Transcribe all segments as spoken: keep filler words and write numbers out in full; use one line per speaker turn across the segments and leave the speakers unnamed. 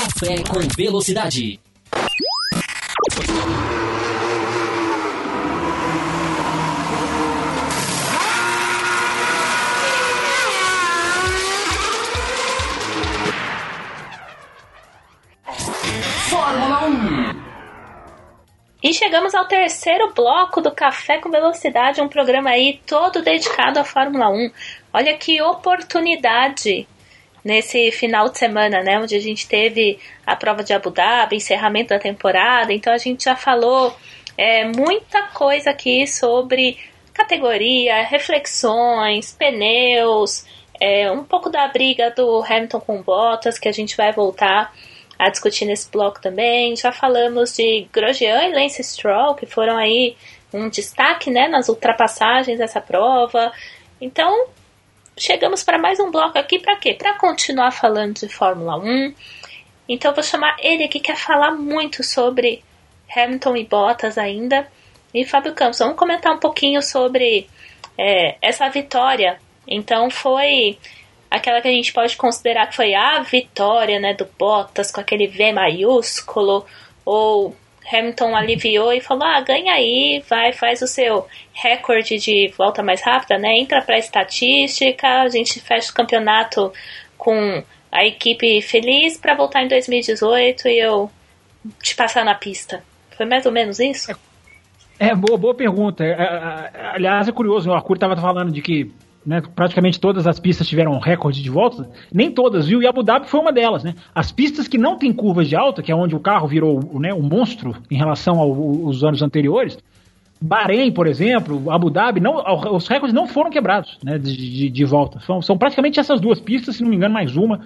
Café com Velocidade. Fórmula um.
E chegamos ao terceiro bloco do Café com Velocidade, um programa aí todo dedicado à Fórmula um. Olha que oportunidade nesse final de semana, né, onde a gente teve a prova de Abu Dhabi, encerramento da temporada. Então a gente já falou é, muita coisa aqui sobre categoria, reflexões, pneus, é, um pouco da briga do Hamilton com Bottas, que a gente vai voltar a discutir nesse bloco também. Já falamos de Grosjean e Lance Stroll, que foram aí um destaque, né, nas ultrapassagens dessa prova. Então, chegamos para mais um bloco aqui, para quê? Para continuar falando de Fórmula um. Então, eu vou chamar ele aqui, que quer falar muito sobre Hamilton e Bottas ainda. E Fábio Campos, vamos comentar um pouquinho sobre é, essa vitória. Então, foi aquela que a gente pode considerar que foi a vitória, né, do Bottas, com aquele V maiúsculo, ou Hamilton aliviou e falou, ah, ganha aí, vai, faz o seu recorde de volta mais rápida, né, entra pra estatística, a gente fecha o campeonato com a equipe feliz pra voltar em dois mil e dezoito e eu te passar na pista. Foi mais ou menos isso?
É, boa, boa pergunta. É, é, aliás, é curioso, o Arcuri estava falando de que, né, praticamente todas as pistas tiveram recorde de volta, nem todas, viu? E Abu Dhabi foi uma delas, né? As pistas que não tem curvas de alta, que é onde o carro virou, né, um monstro em relação ao, aos anos anteriores, Bahrein, por exemplo, Abu Dhabi, não, os recordes não foram quebrados, né, de, de, de volta. São, são praticamente essas duas pistas, se não me engano, mais uma.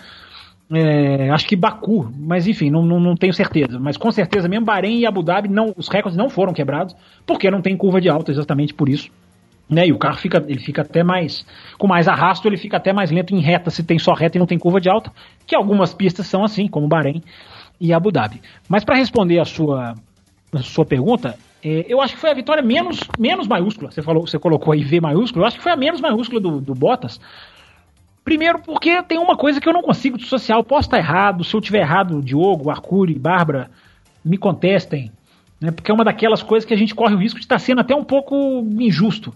É, acho que Baku, mas enfim, não, não, não tenho certeza. Mas com certeza mesmo, Bahrein e Abu Dhabi, não, os recordes não foram quebrados, porque não tem curva de alta, exatamente por isso. Né, e o carro fica, ele fica até mais, com mais arrasto, ele fica até mais lento em reta, se tem só reta e não tem curva de alta, que algumas pistas são assim, como Bahrein e Abu Dhabi. Mas para responder a sua, a sua pergunta, é, eu acho que foi a vitória menos, menos maiúscula. Você falou, você colocou aí V maiúsculo, eu acho que foi a menos maiúscula do, do Bottas. Primeiro porque tem uma coisa que eu não consigo dissociar, eu posso estar errado, se eu tiver errado, Diogo, Arcuri, Bárbara, me contestem, né, porque é uma daquelas coisas que a gente corre o risco de estar sendo até um pouco injusto.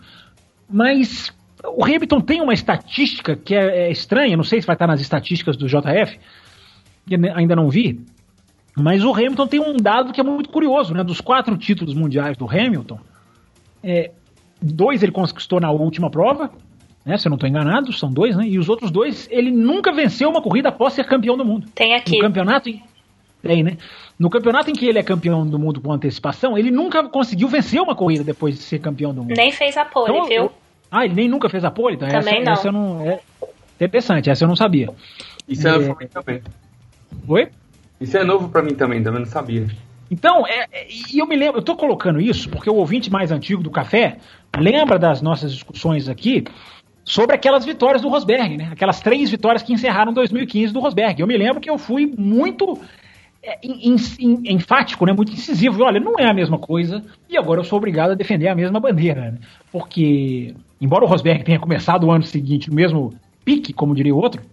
Mas o Hamilton tem uma estatística que é, é estranha, não sei se vai estar nas estatísticas do J F, que ainda não vi, mas o Hamilton tem um dado que é muito curioso, né? Dos quatro títulos mundiais do Hamilton, é, dois ele conquistou na última prova, né, se eu não estou enganado, são dois, né? E os outros dois, ele nunca venceu uma corrida após ser campeão do mundo.
Tem aqui.
No campeonato... Tem, né? No campeonato em que ele é campeão do mundo com antecipação, ele nunca conseguiu vencer uma corrida depois de ser campeão do mundo.
Nem fez a pole, então, viu?
Eu... Ah, ele nem nunca fez a pole? Então,
também
essa,
não.
Essa eu não... É interessante, essa eu não sabia.
Isso é, é novo pra mim também.
Oi?
Isso é novo pra mim também, também não sabia.
Então, é, é, e eu me lembro, eu tô colocando isso porque o ouvinte mais antigo do Café lembra das nossas discussões aqui sobre aquelas vitórias do Rosberg, né? Aquelas três vitórias que encerraram dois mil e quinze do Rosberg. Eu me lembro que eu fui muito... É, in, in, enfático, né, muito incisivo, olha, não é a mesma coisa, e agora eu sou obrigado a defender a mesma bandeira, né? Porque, embora o Rosberg tenha começado o ano seguinte no mesmo pique, como diria o outro,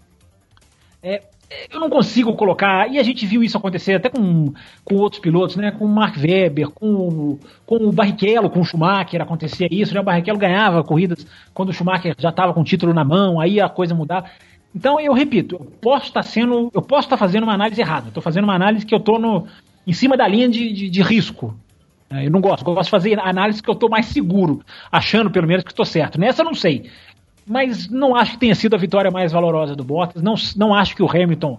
é, eu não consigo colocar, e a gente viu isso acontecer até com, com outros pilotos, né, com o Mark Webber, com, com o Barrichello, com o Schumacher, acontecia isso, né, o Barrichello ganhava corridas quando o Schumacher já estava com o título na mão, aí a coisa mudava. Então, eu repito, eu posso estar sendo, eu posso estar fazendo uma análise errada. Estou fazendo uma análise que eu estou no, em cima da linha de, de, de risco. Eu não gosto, eu gosto de fazer análise que eu estou mais seguro, achando pelo menos que estou certo. Nessa eu não sei, mas não acho que tenha sido a vitória mais valorosa do Bottas. Não, não acho que o Hamilton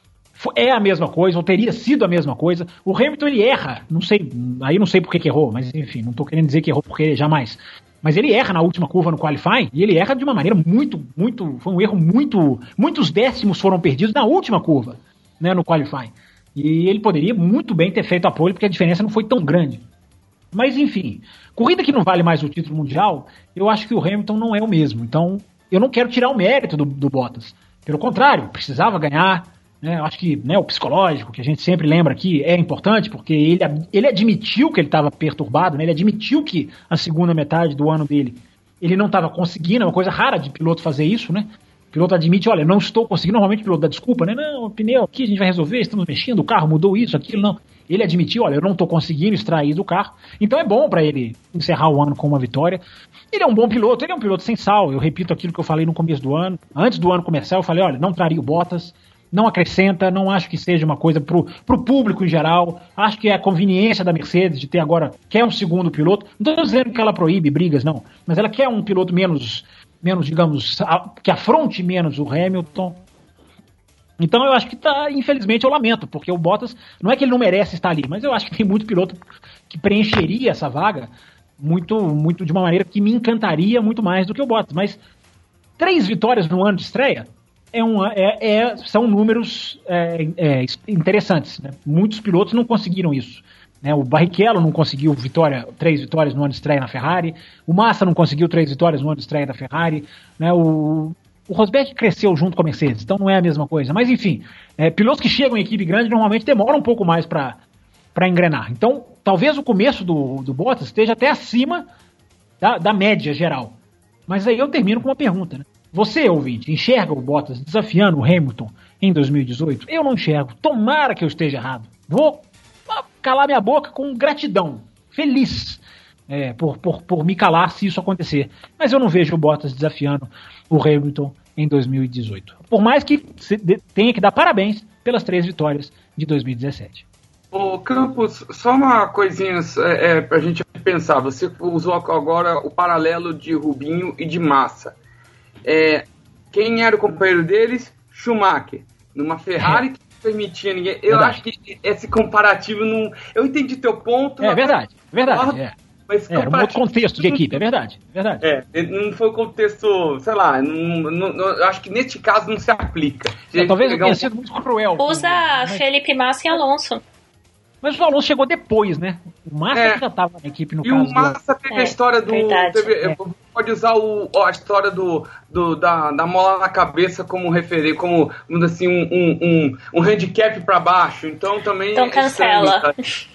é a mesma coisa, ou teria sido a mesma coisa. O Hamilton, ele erra, não sei, aí não sei por que que errou, mas enfim, não estou querendo dizer que errou porque jamais. Mas ele erra na última curva no qualifying, e ele erra de uma maneira muito, muito, foi um erro muito, muitos décimos foram perdidos na última curva, né, no qualifying. E ele poderia muito bem ter feito a pole, porque a diferença não foi tão grande. Mas enfim, corrida que não vale mais o título mundial, eu acho que o Hamilton não é o mesmo. Então, eu não quero tirar o mérito do, do Bottas. Pelo contrário, precisava ganhar. Né, eu acho que, né, o psicológico, que a gente sempre lembra aqui, é importante, porque ele, ele admitiu que ele estava perturbado, né, ele admitiu que a segunda metade do ano dele ele não estava conseguindo, é uma coisa rara de piloto fazer isso, né? piloto admite, olha, não estou conseguindo, normalmente o piloto dá desculpa, né? Não, o pneu aqui a gente vai resolver, estamos mexendo, o carro mudou isso, aquilo, não. Ele admitiu, olha, eu não estou conseguindo extrair do carro, então é bom para ele encerrar o ano com uma vitória. Ele é um bom piloto, ele é um piloto sem sal, eu repito aquilo que eu falei no começo do ano. Antes do ano começar, eu falei, olha, não traria o Bottas, não acrescenta, não acho que seja uma coisa pro, pro público em geral, acho que é a conveniência da Mercedes de ter agora, quer um segundo piloto, não estou dizendo que ela proíbe brigas, não, mas ela quer um piloto menos, menos digamos, a, que afronte menos o Hamilton. Então eu acho que tá, infelizmente eu lamento, porque o Bottas, não é que ele não merece estar ali, mas eu acho que tem muito piloto que preencheria essa vaga muito, muito de uma maneira que me encantaria muito mais do que o Bottas, mas três vitórias no ano de estreia é um, é, é, são números é, é, interessantes, né? Muitos pilotos não conseguiram isso, né? O Barrichello não conseguiu vitória, três vitórias no ano de estreia na Ferrari, o Massa não conseguiu três vitórias no ano de estreia da Ferrari, né? o O Rosberg cresceu junto com a Mercedes, então não é a mesma coisa. Mas enfim, é, pilotos que chegam em equipe grande normalmente demoram um pouco mais para engrenar. Então, talvez o começo do, do Bottas esteja até acima da, da média geral. Mas aí eu termino com uma pergunta, né? Você, ouvinte, enxerga o Bottas desafiando o Hamilton em dois mil e dezoito? Eu não enxergo. Tomara que eu esteja errado. Vou calar minha boca com gratidão. Feliz. É, por, por, por me calar se isso acontecer. Mas eu não vejo o Bottas desafiando o Hamilton em dois mil e dezoito. Por mais que tenha que dar parabéns pelas três vitórias de dois mil e dezessete.
Ô Campos, só uma coisinha é, é, pra gente pensar. Você usou agora o paralelo de Rubinho e de Massa. É, quem era o companheiro deles? Schumacher. Numa Ferrari é. que não permitia ninguém. Eu verdade. Acho que esse comparativo não... Eu entendi teu ponto.
É verdade, verdade, é.
Mas
é, era um outro contexto de equipe, é verdade, é verdade.
É, não foi o contexto, sei lá, não, não, não, eu acho que neste caso não se aplica.
É, talvez tenha um... sido muito cruel.
Usa mas... Felipe Massa e Alonso.
Mas o Alonso chegou depois, né? O Massa é. já estava na equipe no
e
caso.
E o Massa do... teve é, a história do... Teve, é. Pode usar o, a história do, do, da, da mola na cabeça como referência, como assim, um, um, um, um handicap para baixo, então também...
Então cancela.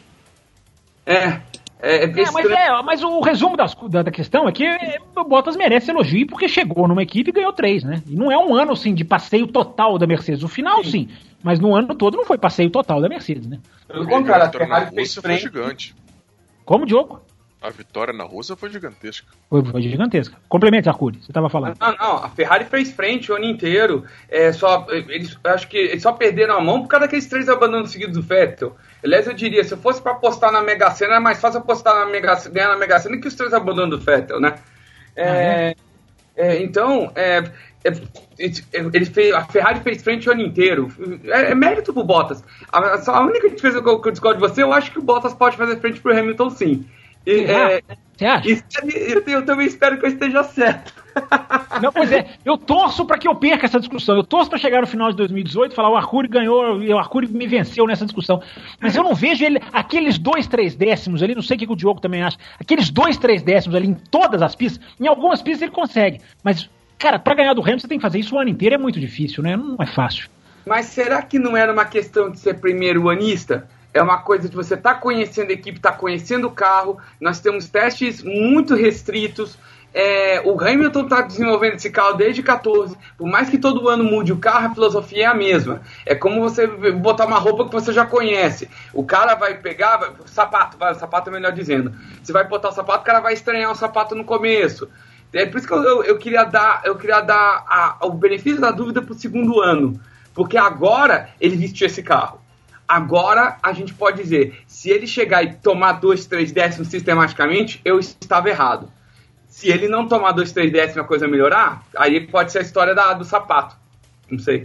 É... É, é,
é, mas, é, mas o resumo das, da, da questão é que o Bottas merece elogio porque chegou numa equipe e ganhou três, né? E não é um ano, assim, de passeio total da Mercedes. O final, sim, sim mas no ano todo não foi passeio total da Mercedes, né?
Pelo contrário, a Ferrari fez foi gigante.
Como, Diogo?
A vitória na Rússia foi gigantesca.
Foi, foi gigantesca. Complemente, Arcuri, você estava falando.
Não, não, a Ferrari fez frente o ano inteiro. É, só, eles, acho que eles só perderam a mão por causa daqueles três abandonos seguidos do Vettel. Aliás, eu diria, se eu fosse para apostar na Mega Sena, era mais fácil apostar na Mega, ganhar na Mega Sena que os três abandonos do Vettel, né? É, ah, é? É, então, é, é, ele fez, a Ferrari fez frente o ano inteiro. É, é mérito pro Bottas. A, a única diferença que eu, que eu discordo de você, eu acho que o Bottas pode fazer frente pro Hamilton, sim. E, é,
você acha?
Eu, eu também espero que eu esteja certo.
Não, pois é, eu torço para que eu perca essa discussão. Eu torço para chegar no final de dois mil e dezoito e falar o Arcuri ganhou e o Arcuri me venceu nessa discussão. Mas eu não vejo ele, aqueles dois, três décimos ali, não sei o que o Diogo também acha, aqueles dois, três décimos ali em todas as pistas, em algumas pistas ele consegue. Mas, cara, para ganhar do Hamilton você tem que fazer isso o ano inteiro, é muito difícil, né? Não é fácil.
Mas será que não era uma questão de ser primeiro-anista? É uma coisa de você estar tá conhecendo a equipe, estar tá conhecendo o carro. Nós temos testes muito restritos. É, o Hamilton está desenvolvendo esse carro desde catorze. Por mais que todo ano mude o carro, a filosofia é a mesma. É como você botar uma roupa que você já conhece. O cara vai pegar, vai, sapato, vai, sapato é melhor dizendo. Você vai botar o sapato, o cara vai estranhar o sapato no começo. É por isso que eu, eu, eu queria dar, eu queria dar a, o benefício da dúvida para o segundo ano. Porque agora ele vestiu esse carro. Agora a gente pode dizer, se ele chegar e tomar dois, três décimos sistematicamente, eu estava errado. Se ele não tomar dois, três décimos e a coisa melhorar, aí pode ser a história da, do sapato. Não sei.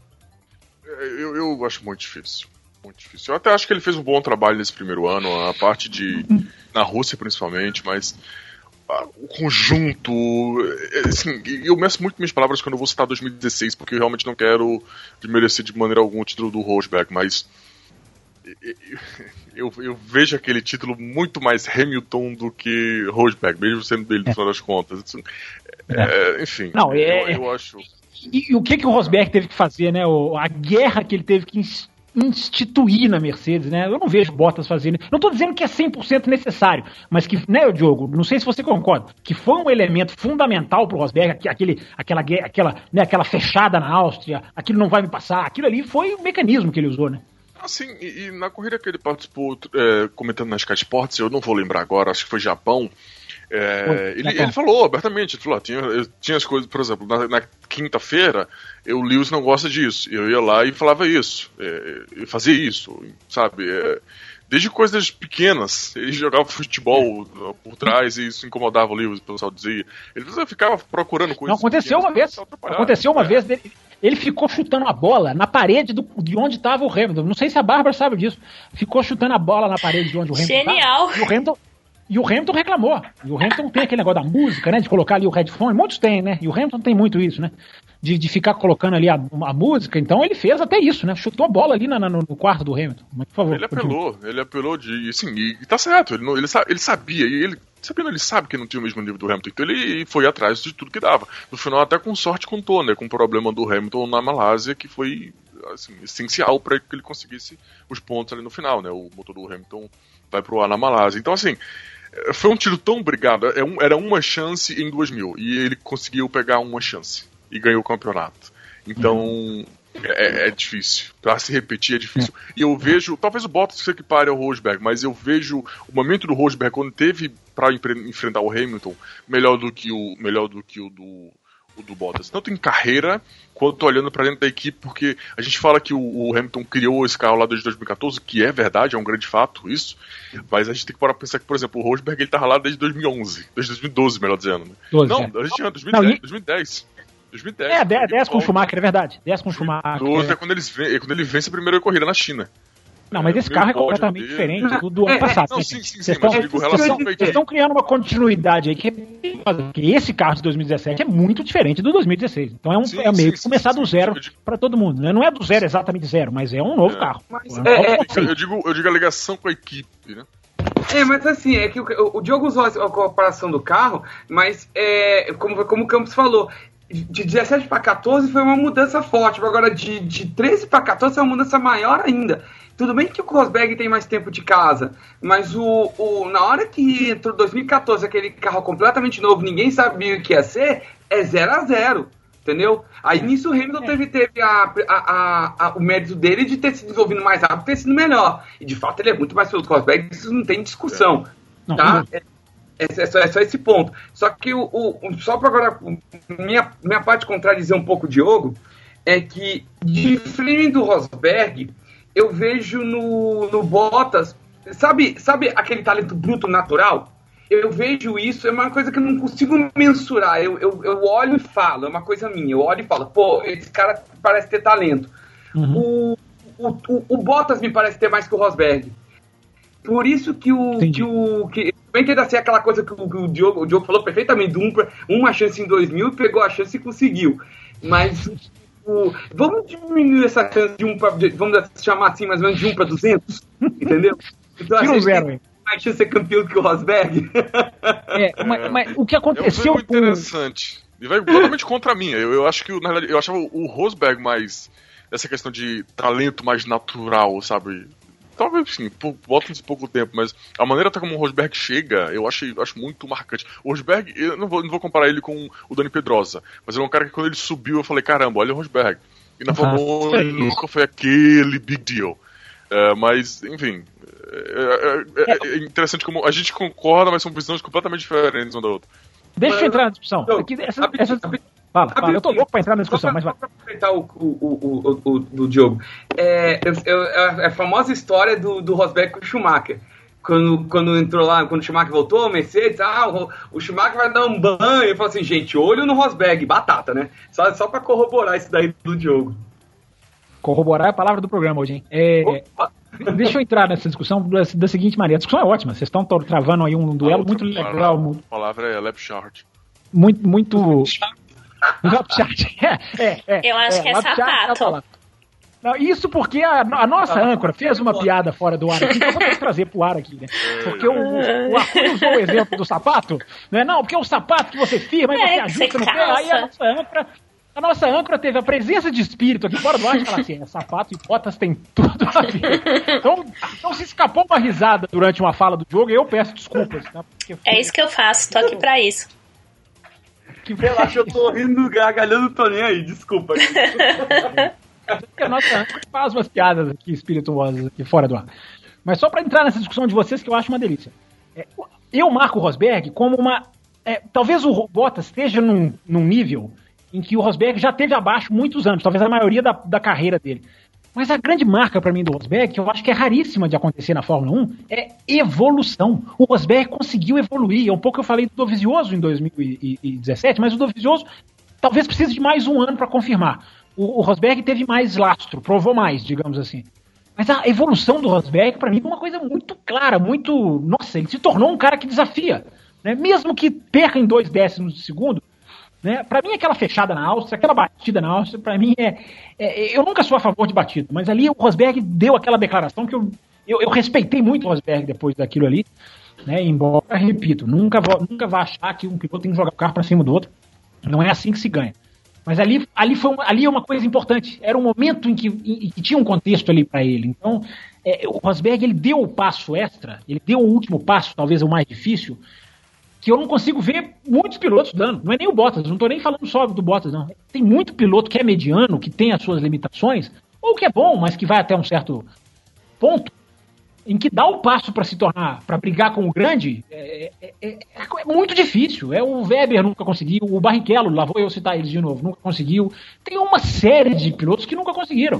Eu, eu acho muito difícil. Muito difícil. Eu até acho que ele fez um bom trabalho nesse primeiro ano, a parte de... na Rússia principalmente, mas... o conjunto, assim, eu meço muito minhas palavras quando eu vou citar dois mil e dezesseis, porque eu realmente não quero desmerecer de maneira alguma o título do Rosberg, mas eu, eu vejo aquele título muito mais Hamilton do que Rosberg, mesmo sendo dele no final das contas. É, enfim,
não, é,
eu, eu acho...
E, e o que, que o Rosberg teve que fazer, né? O, a guerra que ele teve que instituir na Mercedes, né? Eu não vejo Bottas fazendo. Não estou dizendo que é cem por cento necessário, mas que, né, Diogo, não sei se você concorda, que foi um elemento fundamental para o Rosberg, aquele, aquela, aquela, né, aquela fechada na Áustria, aquilo não vai me passar, aquilo ali foi o mecanismo que ele usou, né?
Assim, e, e na corrida que ele participou, é, comentando na Sky Sports, eu não vou lembrar agora, acho que foi Japão, é, ele, ele falou abertamente, ele falou, tinha, eu, tinha as coisas, por exemplo, na, na quinta-feira, o Lewis não gosta disso, eu ia lá e falava isso, é, eu fazia isso, sabe, é, desde coisas pequenas, ele jogava futebol por trás e isso incomodava o Lewis, o pessoal dizia, ele ficava procurando coisas.
Não, aconteceu uma vez, aconteceu uma é. vez, dele, ele ficou chutando a bola na parede do, de onde estava o Hamilton, não sei se a Bárbara sabe disso, ficou chutando a bola na parede de onde o Hamilton estava.
Genial!
E o Hamilton, e o Hamilton reclamou, e o Hamilton tem aquele negócio da música, né, de colocar ali o headphone, muitos têm, né, e o Hamilton tem muito isso, né, de, de ficar colocando ali a, a música, então ele fez até isso, né, chutou a bola ali na, na, no quarto do Hamilton, mas por favor.
Ele apelou, continue. ele apelou de, assim, e, e tá certo, ele, não, ele, ele sabia, e ele, sabendo, ele sabe que não tinha o mesmo nível do Hamilton, então ele foi atrás de tudo que dava, no final até com sorte contou, né, com o problema do Hamilton na Malásia, que foi, assim, essencial para que ele conseguisse os pontos ali no final, né, o motor do Hamilton vai pro ar na Malásia, então assim, foi um tiro tão brigado, era uma chance em dois mil, e ele conseguiu pegar uma chance, e ganhou o campeonato. Então, uhum. é, é difícil. Pra se repetir é difícil. É. E eu vejo, talvez o Bottas se equipare ao Rosberg, mas eu vejo o momento do Rosberg, quando teve pra enfrentar o Hamilton, melhor do que o, melhor do, que o do, o do Bottas. Tanto em carreira, quanto olhando pra dentro da equipe, porque a gente fala que o, o Hamilton criou esse carro lá desde dois mil e catorze, que é verdade, é um grande fato isso, mas a gente tem que parar pra pensar que, por exemplo, o Rosberg ele tava lá desde dois mil e onze, desde dois mil e doze, melhor dizendo. Né? doze, não, é. a gente tinha dois mil e dez. Não, dois mil e dez. dois mil e dez.
É, dez, dez com o Schumacher, é verdade. dez com o Schumacher.
doze é quando, eles, é quando ele vence a primeira corrida na China.
Não, mas esse carro é completamente dele. diferente do, do ano passado.
Não, sim, sim, sim, mas eu digo, relação
Vocês estão criando uma continuidade aí que, que esse carro de dois mil e dezessete é muito diferente do dois mil e dezesseis. Então é, um,
sim,
é meio que
sim,
começar
sim,
do
sim,
zero
sim,
para todo mundo. Né? Não é do zero exatamente zero, mas é um novo
é.
carro.
Mas,
é um
é,
novo
é, eu, digo, eu digo a ligação com a equipe, né?
É, mas assim, é que o, o Diogo usou a comparação do carro, mas é, como, como o Campos falou, de dezessete para quatorze foi uma mudança forte, agora de, de treze para quatorze é uma mudança maior ainda. Tudo bem que o Rosberg tem mais tempo de casa, mas o, o, na hora que entrou dois mil e catorze, aquele carro completamente novo, ninguém sabia o que ia ser, é zero a zero, entendeu? Aí nisso o Hamilton teve, teve a, a, a, a, o mérito dele de ter se desenvolvido mais rápido, ter sido melhor. E de fato ele é muito mais piloto que o Rosberg, isso não tem discussão,
não,
tá?
não.
É, é, só, é só esse ponto. Só que o, o, só para agora, minha, minha parte contradizer um pouco o Diogo, é que diferente do Rosberg, eu vejo no, no Bottas, sabe, sabe aquele talento bruto natural? Eu vejo isso, é uma coisa que eu não consigo mensurar. Eu, eu, eu olho e falo, é uma coisa minha. Eu olho e falo, pô, esse cara parece ter talento. Uhum. O, o, o, o Bottas me parece ter mais que o Rosberg. Por isso que o... Que o que, bem que ainda ser aquela coisa que o, que o, Diogo, o Diogo falou perfeitamente, um, uma chance em dois mil, pegou a chance e conseguiu. Mas... O, vamos diminuir essa chance de um pra, de, vamos chamar assim, mais ou menos de um para duzentos, entendeu? Então a gente zero, tem mais chance de ser campeão do que o Rosberg.
É, mas, mas o que aconteceu...
É muito com... interessante. E vai totalmente contra a minha. Eu, eu acho que, na realidade, eu achava o Rosberg mais... Essa questão de talento mais natural, sabe? Talvez, sim, Bottas pouco tempo, mas a maneira até como o Rosberg chega, eu acho, eu acho muito marcante. O Rosberg, eu não vou, não vou comparar ele com o Dani Pedrosa, mas ele é um cara que quando ele subiu eu falei, caramba, olha o Rosberg. E na Fórmula um ele nunca foi aquele big deal. É, mas, enfim, é, é, é interessante como a gente concorda, mas são visões completamente diferentes uma da outra.
Deixa eu entrar na discussão.
Eu,
Aqui, essa, essa... Fala, fala, eu tô louco pra entrar na discussão, mas vai.
Só pra aproveitar o, o, o, o, do Diogo, é, é, é a famosa história do, do Rosberg com o Schumacher. Quando, quando entrou lá, quando o Schumacher voltou, o Mercedes, ah, o, o Schumacher vai dar um banho. Ele falou assim, gente, olho no Rosberg, batata, né? Só, só pra corroborar isso daí do Diogo.
Corroborar é a palavra do programa hoje, hein? É, deixa eu entrar nessa discussão da, da seguinte maneira. A discussão é ótima, vocês estão travando aí um duelo muito legal.
A palavra é lap chart.
Muito, muito... Lap chart. É, é, é,
eu acho é, que é sapato.
Não, isso porque a, a nossa âncora fez uma piada fora do ar aqui, então vamos trazer pro ar aqui, né? Porque o, o Arthur usou o exemplo do sapato, né? Não, porque é o sapato que você firma, aí
é,
você ajusta no pé, aí a nossa âncora A nossa âncora teve a presença de espírito aqui fora do ar, ela assim, é, sapato e botas tem tudo a ver. Então, então se escapou uma risada durante uma fala do jogo, eu peço desculpas. Tá? Porque
é isso que eu faço, tô aqui pra isso.
Que relaxa, eu tô rindo, gargalhando, tô nem aí, desculpa.
Porque a nossa âncora faz umas piadas aqui espirituosas aqui fora do ar. Mas só pra entrar nessa discussão de vocês, que eu acho uma delícia. É, eu marco o Rosberg como uma... É, talvez o Bottas esteja num, num nível em que o Rosberg já teve abaixo muitos anos, talvez a maioria da, da carreira dele. Mas a grande marca para mim do Rosberg, que eu acho que é raríssima de acontecer na Fórmula um, é evolução. O Rosberg conseguiu evoluir. É um pouco que eu falei do Dovizioso em dois mil e dezessete, mas o Dovizioso talvez precise de mais um ano para confirmar. O, o Rosberg teve mais lastro, provou mais, digamos assim. Mas a evolução do Rosberg, para mim, é uma coisa muito clara, muito... Nossa, ele se tornou um cara que desafia. Né? Mesmo que perca em dois décimos de segundo, né? Para mim, aquela fechada na Áustria, aquela batida na Áustria, para mim é, é... Eu nunca sou a favor de batida, mas ali o Rosberg deu aquela declaração que eu, eu, eu respeitei muito o Rosberg depois daquilo ali, né? Embora, repito, nunca, vou, nunca vá achar que um piloto tem que jogar o carro para cima do outro. Não é assim que se ganha. Mas ali, ali, foi uma, ali é uma coisa importante. Era um momento em que, em, em que tinha um contexto ali para ele. Então, é, o Rosberg ele deu o passo extra, ele deu o último passo, talvez o mais difícil, que eu não consigo ver muitos pilotos dando. Não é nem o Bottas, não estou nem falando só do Bottas, não. Tem muito piloto que é mediano, que tem as suas limitações, ou que é bom, mas que vai até um certo ponto, em que dá o passo para se tornar, para brigar com o grande, é, é, é, é muito difícil. É, o Weber nunca conseguiu, o Barrichello, lá vou eu citar eles de novo, nunca conseguiu. Tem uma série de pilotos que nunca conseguiram.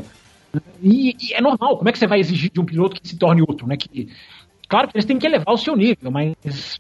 E, e é normal, como é que você vai exigir de um piloto que se torne outro? Né? Que, claro que eles têm que elevar o seu nível, mas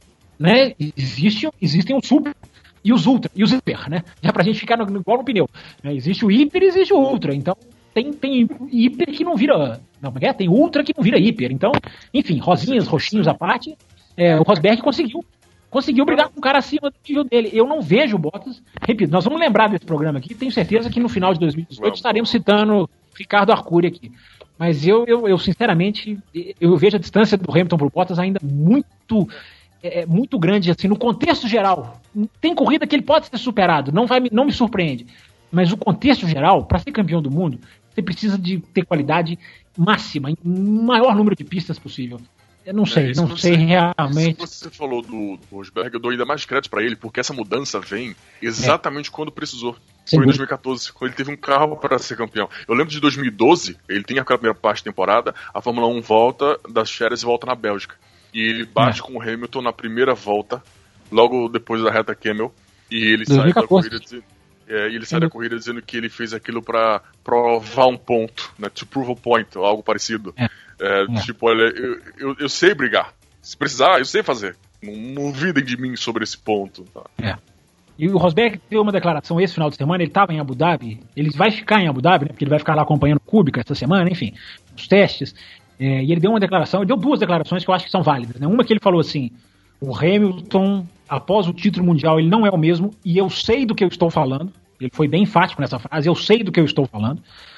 né, existe, existem os super e os ultra, e os hiper, né? Já pra gente ficar no, igual no pneu. Né? Existe o hiper e existe o ultra, então tem, tem hiper que não vira... Não, é? Tem ultra que não vira hiper. Então, enfim, rosinhas, roxinhos à parte, é, o Rosberg conseguiu conseguiu brigar com um cara acima do nível dele. Eu não vejo o Bottas. Repito, nós vamos lembrar desse programa aqui. Tenho certeza que no final de dois mil e dezoito estaremos citando Ricardo Arcuri aqui. Mas eu, eu, eu sinceramente, eu vejo a distância do Hamilton pro Bottas ainda muito, é, muito grande, assim, no contexto geral. Tem corrida que ele pode ser superado, não, vai, não me surpreende. Mas o contexto geral, para ser campeão do mundo, você precisa de ter qualidade máxima, em maior número de pistas possível. Eu não sei, é, não você, sei realmente.
Se você falou do, do Rosberg, eu dou ainda mais crédito pra ele, porque essa mudança vem exatamente é. quando precisou. Foi em dois mil e catorze, quando ele teve um carro para ser campeão. Eu lembro de dois mil e doze, ele tem aquela primeira parte da temporada, a Fórmula um volta das férias e volta na Bélgica. E ele bate é. com o Hamilton na primeira volta, logo depois da reta Kemmel, e ele sai da corrida dizendo... É, e ele sai da corrida dizendo que ele fez aquilo pra provar um ponto, né? To prove a point, ou algo parecido. É. É, é. Tipo, olha, eu, eu, eu sei brigar. Se precisar, eu sei fazer. Não, não duvidem de mim sobre esse ponto. Tá?
É. E o Rosberg deu uma declaração esse final de semana, ele estava em Abu Dhabi, ele vai ficar em Abu Dhabi, né? Porque ele vai ficar lá acompanhando o Kubica essa semana, enfim, os testes. É, e ele deu uma declaração, ele deu duas declarações que eu acho que são válidas. Né? Uma que ele falou assim: o Hamilton, após o título mundial, ele não é o mesmo, e eu sei do que eu estou falando. Ele foi bem enfático nessa frase, eu sei do que eu estou falando.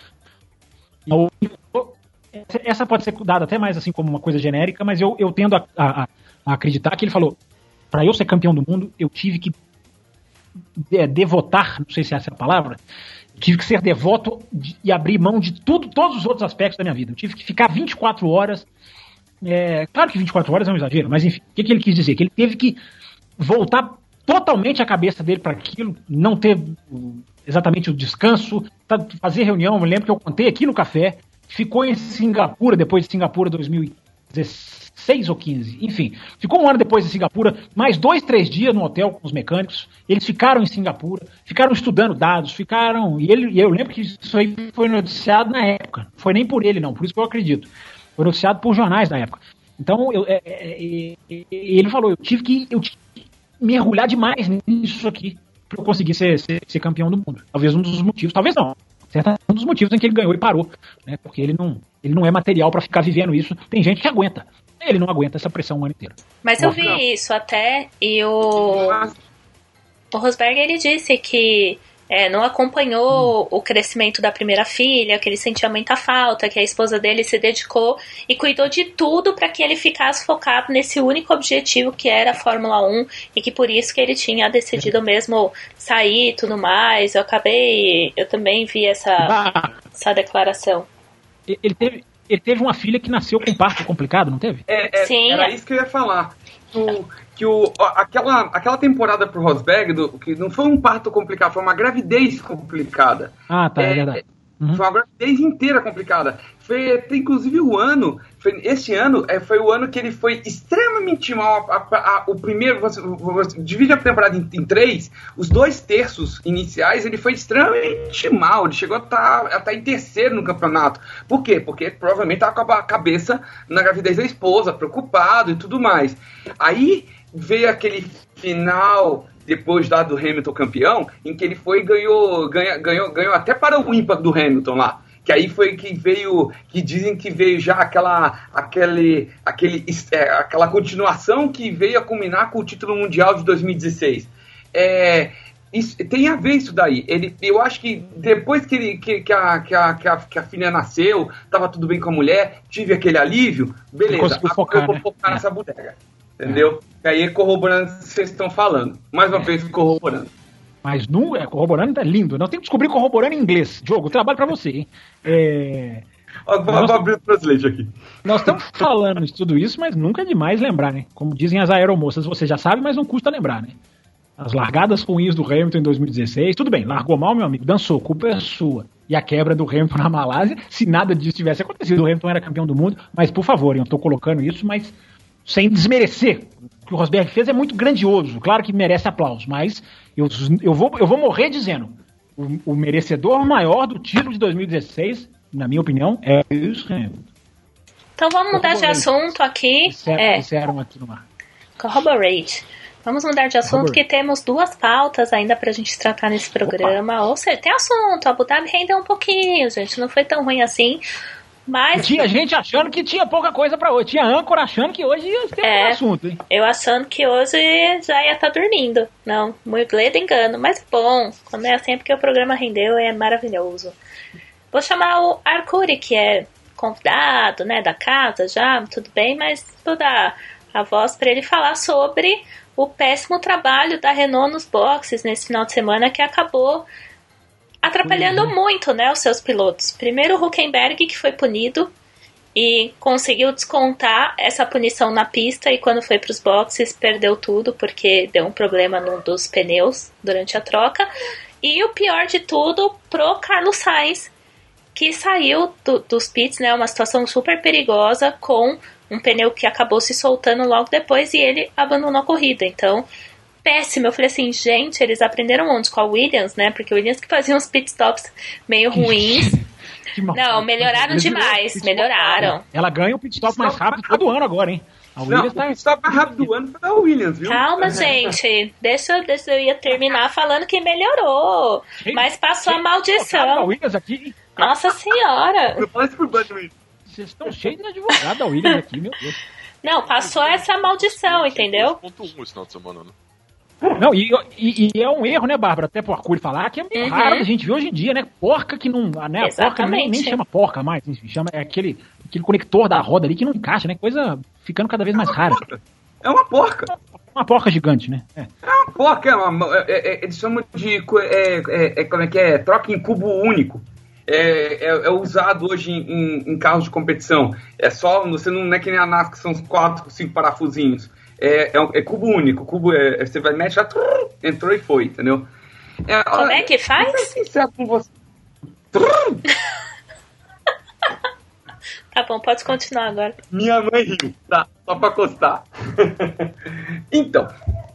Essa pode ser dada até mais assim como uma coisa genérica, mas eu, eu tendo a, a, a acreditar que ele falou: para eu ser campeão do mundo, eu tive que é, devotar, não sei se essa é a palavra, eu tive que ser devoto de, e abrir mão de tudo, todos os outros aspectos da minha vida. Eu tive que ficar vinte e quatro horas. É, claro que vinte e quatro horas é um exagero, mas enfim, o que, que ele quis dizer? Que ele teve que voltar totalmente a cabeça dele para aquilo, não ter exatamente o descanso, fazer reunião. Eu me lembro que eu contei aqui no café, ficou em Singapura, depois de Singapura dois mil e dezesseis ou quinze, enfim, ficou um ano depois de Singapura, mais dois, três dias no hotel com os mecânicos. Eles ficaram em Singapura, ficaram estudando dados, ficaram, e, ele, e eu lembro que isso aí foi noticiado na época, não foi nem por ele não, por isso que eu acredito, foi noticiado por jornais da época. Então eu, é, é, é, ele falou: eu tive que eu tive que mergulhar demais nisso aqui para eu conseguir ser, ser, ser campeão do mundo. Talvez um dos motivos, talvez não, certamente um dos motivos em que ele ganhou e parou, né? Porque ele não, ele não é material para ficar vivendo isso. Tem gente que aguenta, ele não aguenta essa pressão o ano inteiro.
Mas eu vi isso até, e o, o Rosberg, ele disse que É, não acompanhou hum. o crescimento da primeira filha, que ele sentia muita falta, que a esposa dele se dedicou e cuidou de tudo para que ele ficasse focado nesse único objetivo que era a Fórmula um, e que por isso que ele tinha decidido mesmo sair e tudo mais. Eu acabei, eu também vi essa, ah. essa declaração.
Ele teve, ele teve uma filha que nasceu com parto complicado, não teve?
É, é,
Sim.
Era isso que eu ia falar. O... que o, aquela, aquela temporada pro Rosberg, do, que não foi um parto complicado, foi uma gravidez complicada.
Ah, tá, é, é verdade. Uhum.
Foi uma gravidez inteira complicada. Foi, inclusive, o ano, foi, esse ano é, foi o ano que ele foi extremamente mal. A, a, a, o primeiro, você, você divide a temporada em, em três, os dois terços iniciais, ele foi extremamente mal. Ele chegou a estar tá, tá em terceiro no campeonato. Por quê? Porque provavelmente estava com a cabeça na gravidez da esposa, preocupado e tudo mais. Aí veio aquele final, depois lá do Hamilton campeão, em que ele foi e ganhou, ganha, ganhou, ganhou até para o ímpar do Hamilton lá. Que aí foi que veio, que dizem que veio já aquela, aquele, aquele, é, aquela continuação que veio a culminar com o título mundial de dois mil e dezesseis. É, isso, tem a ver isso daí. Ele, eu acho que depois que, ele, que, que, a, que, a, que, a, que a filha nasceu, estava tudo bem com a mulher, tive aquele alívio, beleza, agora
focar,
eu vou
né?
focar nessa bodega. Entendeu? É. Aí corroborando o que vocês estão falando. Mais uma é. vez corroborando.
Mas não, é, corroborando tá lindo. Nós temos que descobrir corroborando em inglês. Diogo, trabalho pra você, hein? É...
Ó, vou abrir o translate aqui.
Nós estamos falando de tudo isso, mas nunca é demais lembrar, né? Como dizem as aeromoças, você já sabe, mas não custa lembrar, né? As largadas ruins do Hamilton em dois mil e dezesseis, tudo bem, largou mal, meu amigo, dançou, culpa é sua. E a quebra do Hamilton na Malásia, se nada disso tivesse acontecido, o Hamilton era campeão do mundo, mas por favor, eu tô colocando isso, mas sem desmerecer. O que o Rosberg fez é muito grandioso, claro que merece aplausos, mas eu, eu, vou, eu vou morrer dizendo, o, o merecedor maior do título de dois mil e dezesseis, na minha opinião, é isso.
Então vamos mudar de assunto aqui.
Disseram,
é.
disseram aqui no mar.
Corroborate. Vamos mudar de assunto, que temos duas pautas ainda pra gente tratar nesse programa. Opa. Ou seja, tem assunto, a Abu Dhabi rendeu um pouquinho, gente, não foi tão ruim assim. Mas...
Tinha gente achando que tinha pouca coisa pra hoje. Tinha âncora achando que hoje ia ter é, um assunto, hein?
Eu achando que hoje já ia estar tá dormindo. Não, muito ledo engano. Mas bom, quando é assim é porque o programa rendeu, é maravilhoso. Vou chamar o Arcuri, que é convidado, né, da casa já, tudo bem, mas vou dar a voz pra ele falar sobre o péssimo trabalho da Renault nos boxes nesse final de semana, que acabou atrapalhando uhum. muito, né, os seus pilotos. Primeiro o Hülkenberg, que foi punido e conseguiu descontar essa punição na pista, e quando foi para os boxes perdeu tudo porque deu um problema num dos pneus durante a troca. E o pior de tudo, pro Carlos Sainz, que saiu do, dos pits, né, uma situação super perigosa, com um pneu que acabou se soltando logo depois e ele abandonou a corrida. Então, péssimo. Eu falei assim, gente, eles aprenderam onde? Com a Williams, né? Porque o Williams que fazia uns pitstops meio ruins. Não, melhoraram demais. Melhoraram.
Ela ganha o pitstop mais rápido todo ano agora, hein?
A Williams Não, tá... o pitstop mais rápido do ano foi da Williams, viu?
Calma, gente. Deixa, deixa eu ia terminar falando que melhorou. Mas passou a maldição.
A Williams aqui.
Nossa senhora.
Não fala isso por baixo, Williams.
Vocês estão cheios de advogado da Williams aqui, meu Deus.
Não, passou essa maldição, entendeu?
dois ponto um esse final de semana, né?
Não, e, e, e é um erro, né, Bárbara, até pro Arcuri falar, que é uhum. raro a gente ver hoje em dia, né? Porca que não. Né, a porca nem, nem chama porca mais, enfim, chama é aquele, aquele conector da roda ali que não encaixa, né? Coisa ficando cada vez mais rara.
É uma porca.
Uma porca gigante, né? É,
é uma porca, é uma, é, é, eles chamam de. É, é, é, como é que é? Troca em cubo único. É, é, é usado hoje em, em, em carros de competição. É só. Você não é que nem a NASCAR, que são uns quatro, cinco parafusinhos. É, é, é cubo único. Cubo é, você vai meter, já entrou e foi, entendeu?
É, Como olha, é que faz?
Vou ser sincero com você.
Tá bom, pode continuar agora.
Minha mãe riu, tá? Só pra acostar. Então,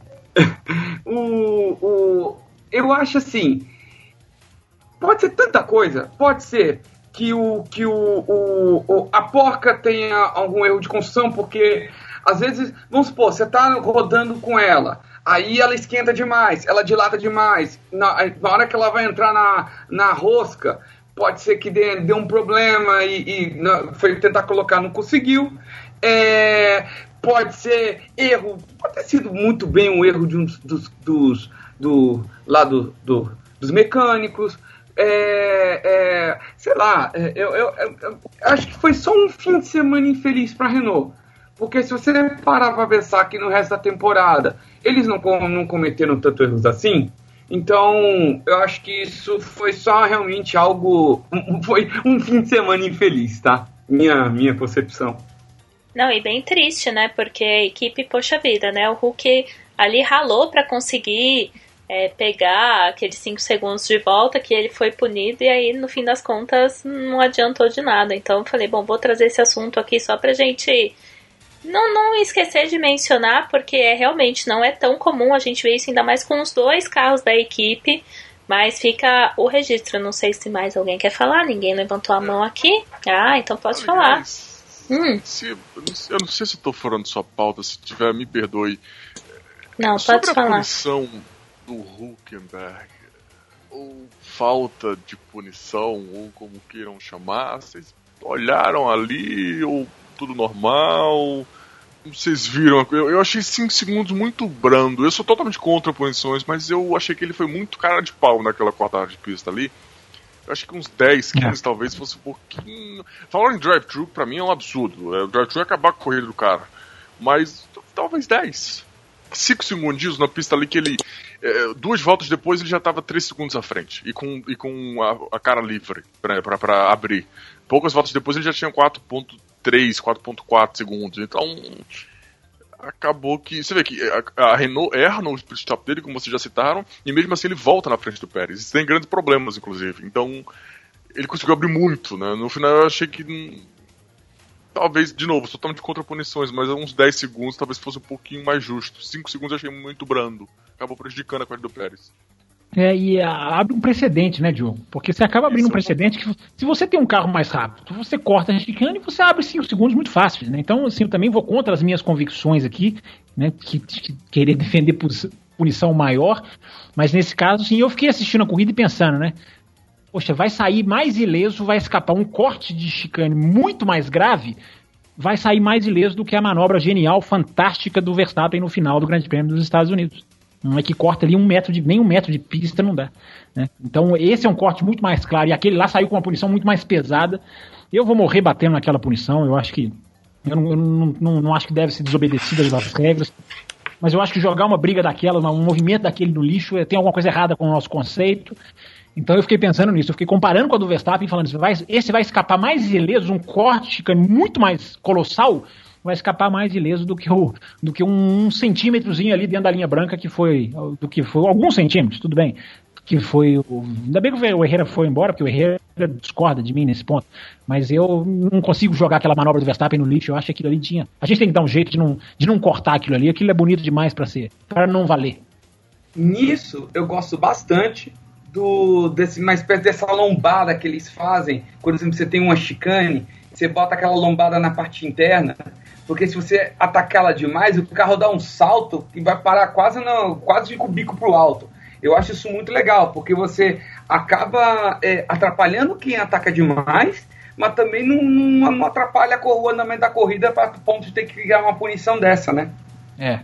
o, o, eu acho assim, pode ser tanta coisa, pode ser que, o, que o, o, o, a porca tenha algum erro de construção, porque às vezes, vamos supor, você tá rodando com ela, aí ela esquenta demais, ela dilata demais, na, na hora que ela vai entrar na, na rosca, pode ser que dê, dê um problema e, e não, foi tentar colocar, não conseguiu. É, pode ser erro, pode ter sido muito bem um erro de um dos, dos do, lá do, do, dos mecânicos. É, é, sei lá, eu, eu, eu, eu acho que foi só um fim de semana infeliz para a Renault. Porque se você parar para pensar que no resto da temporada eles não, não cometeram tantos erros assim, então eu acho que isso foi só realmente algo. Foi um fim de semana infeliz, tá? Minha, minha concepção.
Não, e bem triste, né? Porque a equipe, poxa vida, né? O Hulk ali ralou para conseguir. É, pegar aqueles cinco segundos de volta que ele foi punido e aí no fim das contas não adiantou de nada. Então eu falei, bom, vou trazer esse assunto aqui só pra gente não, não esquecer de mencionar, porque é, realmente não é tão comum a gente ver isso, ainda mais com os dois carros da equipe, mas fica o registro. Não sei se mais alguém quer falar, ninguém levantou a mão aqui. Ah, então posso falar. Hum.
Se, eu não sei se eu tô fora de sua pauta, se tiver, me perdoe.
Não,
sobre
pode
a
falar.
Punição do Hülkenberg, ou falta de punição, ou como queiram chamar, vocês olharam ali, ou tudo normal? Vocês viram? Eu, eu achei cinco segundos muito brando. Eu sou totalmente contra punições, mas eu achei que ele foi muito cara de pau naquela quarta de pista ali. Eu acho que uns dez, quinze é. talvez fosse um pouquinho. Falando em drive-thru, pra mim é um absurdo. O drive-thru é acabar com a corrida do cara. Mas talvez dez. cinco segundinhos na pista ali que ele. É, duas voltas depois ele já estava três segundos à frente. E com, e com a, a cara livre para abrir. Poucas voltas depois ele já tinha quatro ponto três, quatro ponto quatro segundos. Então. Acabou que. Você vê que a, a Renault erra no stop dele, como vocês já citaram, e mesmo assim ele volta na frente do Pérez. Isso tem grandes problemas, inclusive. Então. Ele conseguiu abrir muito, né? No final eu achei que. Talvez, de novo, totalmente contra punições, mas uns dez segundos talvez fosse um pouquinho mais justo. cinco segundos eu achei muito brando. Acabou prejudicando a corrida do Pérez.
É, e a, abre um precedente, né, Diogo? Porque você acaba abrindo um precedente que, se você tem um carro mais rápido, você corta a chicane e você abre cinco segundos muito fácil, né? Então, assim, eu também vou contra as minhas convicções aqui, né, que, que querer defender punição maior, mas nesse caso, sim, eu fiquei assistindo a corrida e pensando, né? Poxa, vai sair mais ileso, vai escapar um corte de chicane muito mais grave, vai sair mais ileso do que a manobra genial, fantástica do Verstappen no final do Grande Prêmio dos Estados Unidos. Não é que corta ali um metro de, nem um metro de pista não dá, né? Então esse é um corte muito mais claro, e aquele lá saiu com uma punição muito mais pesada. Eu vou morrer batendo naquela punição, eu acho que eu não, eu não, não, não acho que deve ser desobedecida as regras, mas eu acho que jogar uma briga daquela, um movimento daquele no lixo, tem alguma coisa errada com o nosso conceito. Então eu fiquei pensando nisso, eu fiquei comparando com a do Verstappen, falando assim, vai, esse vai escapar mais ileso, um corte muito mais colossal, vai escapar mais ileso do que, o, do que um, um centímetrozinho ali dentro da linha branca, que foi, do que foi alguns centímetros, tudo bem, que foi, o, ainda bem que o Herrera foi embora, porque o Herrera discorda de mim nesse ponto, mas eu não consigo jogar aquela manobra do Verstappen no lixo, eu acho que aquilo ali tinha, a gente tem que dar um jeito de não, de não cortar aquilo ali, aquilo é bonito demais para ser, para não valer.
Nisso eu gosto bastante do, desse, uma espécie dessa lombada que eles fazem, quando você tem uma chicane, você bota aquela lombada na parte interna, porque se você atacar ela demais, o carro dá um salto e vai parar quase, no, quase com o bico pro alto. Eu acho isso muito legal, porque você acaba é, atrapalhando quem ataca demais, mas também não, não, não atrapalha o andamento da corrida para ponto de ter que criar uma punição dessa, né?
É.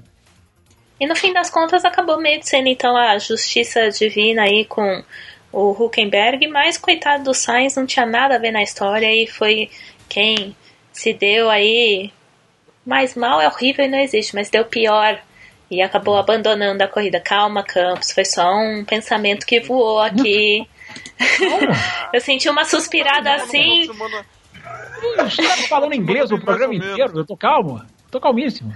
E no fim das contas acabou meio sendo então a justiça divina aí com o Hülkenberg, mas coitado do Sainz, não tinha nada a ver na história e foi quem se deu aí mais mal, é horrível e não existe, mas deu pior e acabou abandonando a corrida. Calma, Campos, foi só um pensamento que voou aqui. Eu senti uma suspirada assim.
Você tá falando inglês o programa inteiro, eu tô calmo, tô calmíssimo.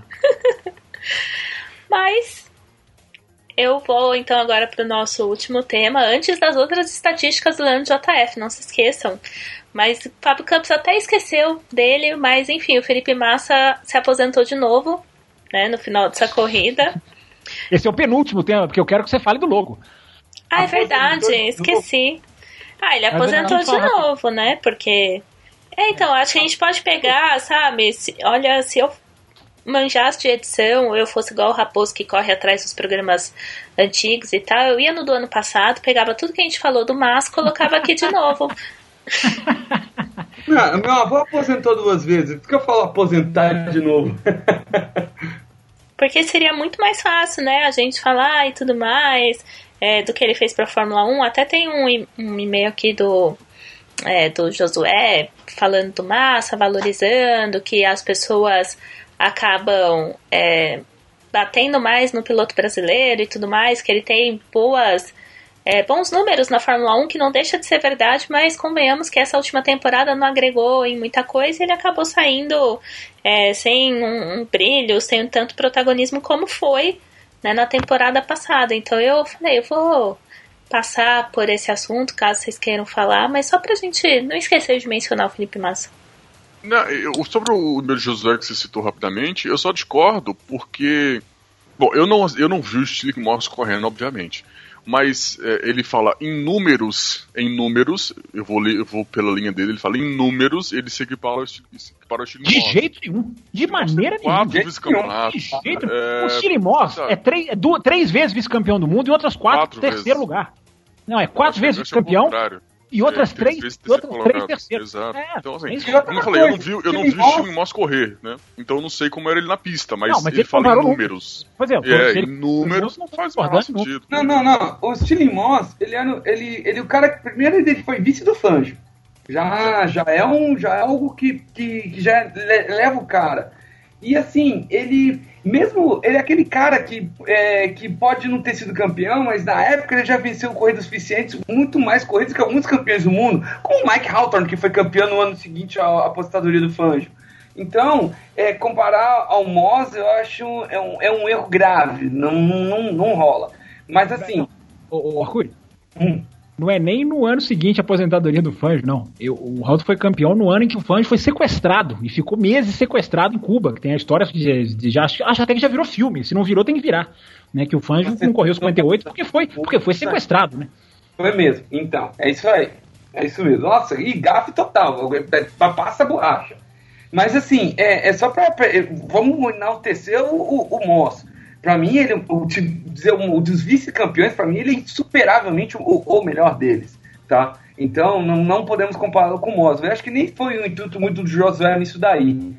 Mas eu vou então agora para o nosso último tema, antes das outras estatísticas do Leandro J F, não se esqueçam. Mas o Fábio Campos até esqueceu dele, mas enfim, o Felipe Massa se aposentou de novo, né, no final dessa corrida.
Esse é o penúltimo tema, porque eu quero que você fale do logo.
Ah, é verdade, esqueci. Ah, ele aposentou de novo, né, porque... É, então, acho que a gente pode pegar, sabe, se, olha, se eu manjasse de edição, eu fosse igual o Raposo que corre atrás dos programas antigos e tal, eu ia no do ano passado, pegava tudo que a gente falou do Massa, colocava aqui de novo.
Não, meu avô aposentou duas vezes, por que eu falo aposentar de novo?
Porque seria muito mais fácil, né, a gente falar e tudo mais, é, do que ele fez para a Fórmula um. Até tem um, um e-mail aqui do, é, do Josué falando do Massa, valorizando que as pessoas acabam é, batendo mais no piloto brasileiro e tudo mais, que ele tem boas, é, bons números na Fórmula um, que não deixa de ser verdade, mas convenhamos que essa última temporada não agregou em muita coisa e ele acabou saindo é, sem um, um brilho, sem um tanto protagonismo como foi, né, na temporada passada. Então eu falei, eu vou passar por esse assunto, caso vocês queiram falar, mas só pra gente não esquecer de mencionar o Felipe Massa.
Não, eu, sobre o meu Josué que você citou rapidamente, eu só discordo porque... Bom, eu não, eu não vi o Stelic Moss correndo, obviamente. Mas é, ele fala em números, em números, eu vou, ler, eu vou pela linha dele, ele fala em números, ele se equipara ao Stelic Moss.
De jeito nenhum. De maneira nenhuma.
Quatro vice-campeonatos.
De jeito é, O Stelic Moss é três, é duas, três vezes vice-campeão do mundo e outras quatro, quatro terceiro vezes. lugar. Não, é quatro vezes vice-campeão. E outras é, três, três, e outras três terceiros.
Exato. É,
então,
assim, como eu falei, eu não vi, eu não vi o Stelic Moss correr, né? Então eu não sei como era ele na pista, mas, não, mas ele, ele fala em números.
Pois é,
é em números não faz mais sentido.
Não, não, não. O Stelic Moss, ele, ele, ele, o cara que primeiro ele foi vice do Fangio. Já, já, é, um, já é algo que, que, que já leva o cara. E assim, ele... Mesmo, ele é aquele cara que, é, que pode não ter sido campeão, mas na época ele já venceu corridas suficientes, muito mais corridas que alguns campeões do mundo, como o Mike Hawthorne, que foi campeão no ano seguinte à aposentadoria do Fangio. Então, é, comparar ao Moss, eu acho é um, é um erro grave, não, não, não rola. Mas assim...
Ô, ô Arcuri, hum. não é nem no ano seguinte a aposentadoria do Fangio, não. Eu, o Hawthorne foi campeão no ano em que o Fangio foi sequestrado e ficou meses sequestrado em Cuba, que tem a história de, de já acho até que já virou filme. Se não virou, tem que virar, né? Que o Fangio não correu cinquenta e oito porque foi porque foi sequestrado, né?
Foi mesmo. Então, é isso aí. É isso mesmo. Nossa, e gafe total. Passa a borracha. Mas assim, é, é só pra, pra vamos enaltecer o, o, o Moss. Pra mim, ele, o, dizer, o dos vice-campeões, pra mim, ele é insuperavelmente o, o melhor deles, tá? Então, não, não podemos compará-lo com o Moss. Eu acho que nem foi um intuito muito do Josué nisso daí.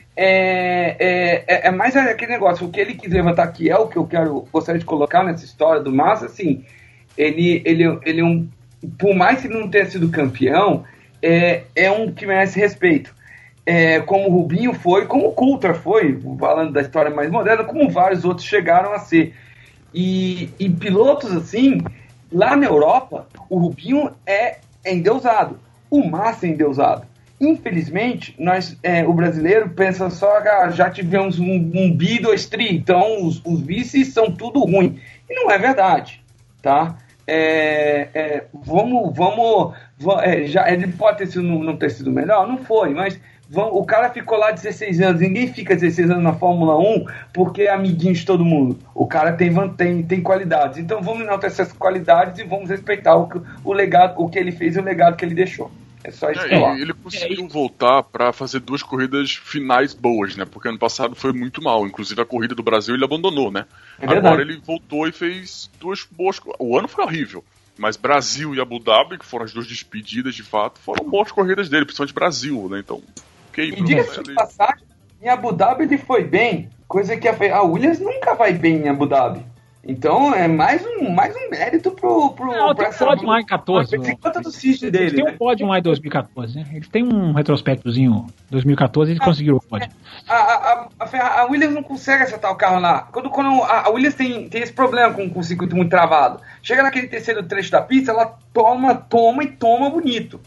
É, é, é mais aquele negócio, o que ele quis levantar aqui é o que eu quero, gostaria de colocar nessa história do Massa, assim, ele, ele, ele é um, por mais que ele não tenha sido campeão, é, é um que merece respeito. É, como o Rubinho foi, como o Coulter foi, falando da história mais moderna, como vários outros chegaram a ser. E, e pilotos assim, lá na Europa, o Rubinho é, é endeusado, o Massa é endeusado. Infelizmente, nós, é, o brasileiro pensa só que ah, já tivemos um, um bi, dois tri, então os, os vices são tudo ruim. E não é verdade, tá? É, é, vamos, vamos, vamos é, já, ele pode ter sido, não, não ter sido melhor, não foi, mas o cara ficou lá dezesseis anos, ninguém fica dezesseis anos na Fórmula um porque é amiguinho de todo mundo. O cara tem, tem, tem qualidades. Então vamos enaltecer essas qualidades e vamos respeitar o, o legado, o que ele fez e o legado que ele deixou. É só isso
é,
que eu
Ele conseguiu voltar para fazer duas corridas finais boas, né? Porque ano passado foi muito mal. Inclusive a corrida do Brasil ele abandonou, né? É Agora ele voltou e fez duas boas. O ano foi horrível. Mas Brasil e Abu Dhabi, que foram as duas despedidas de fato, foram boas corridas dele, principalmente Brasil, né? Então...
Okay, e diga-se de passagem, em Abu Dhabi ele foi bem, coisa que a, a Williams nunca vai bem em Abu Dhabi. Então é mais um, mais um mérito pro... pro
Não, tem um pódio lá em catorze.
Tem conta do cisne dele.
Tem um pódio lá em dois mil e catorze, né? Ele tem um retrospectozinho dois mil e catorze, ele ah, conseguiu o pódio.
A, a, a, a Williams não consegue acertar o carro lá. Quando, quando a, a Williams tem, tem esse problema com, com o circuito muito travado. Chega naquele terceiro trecho da pista, ela toma, toma e toma bonito.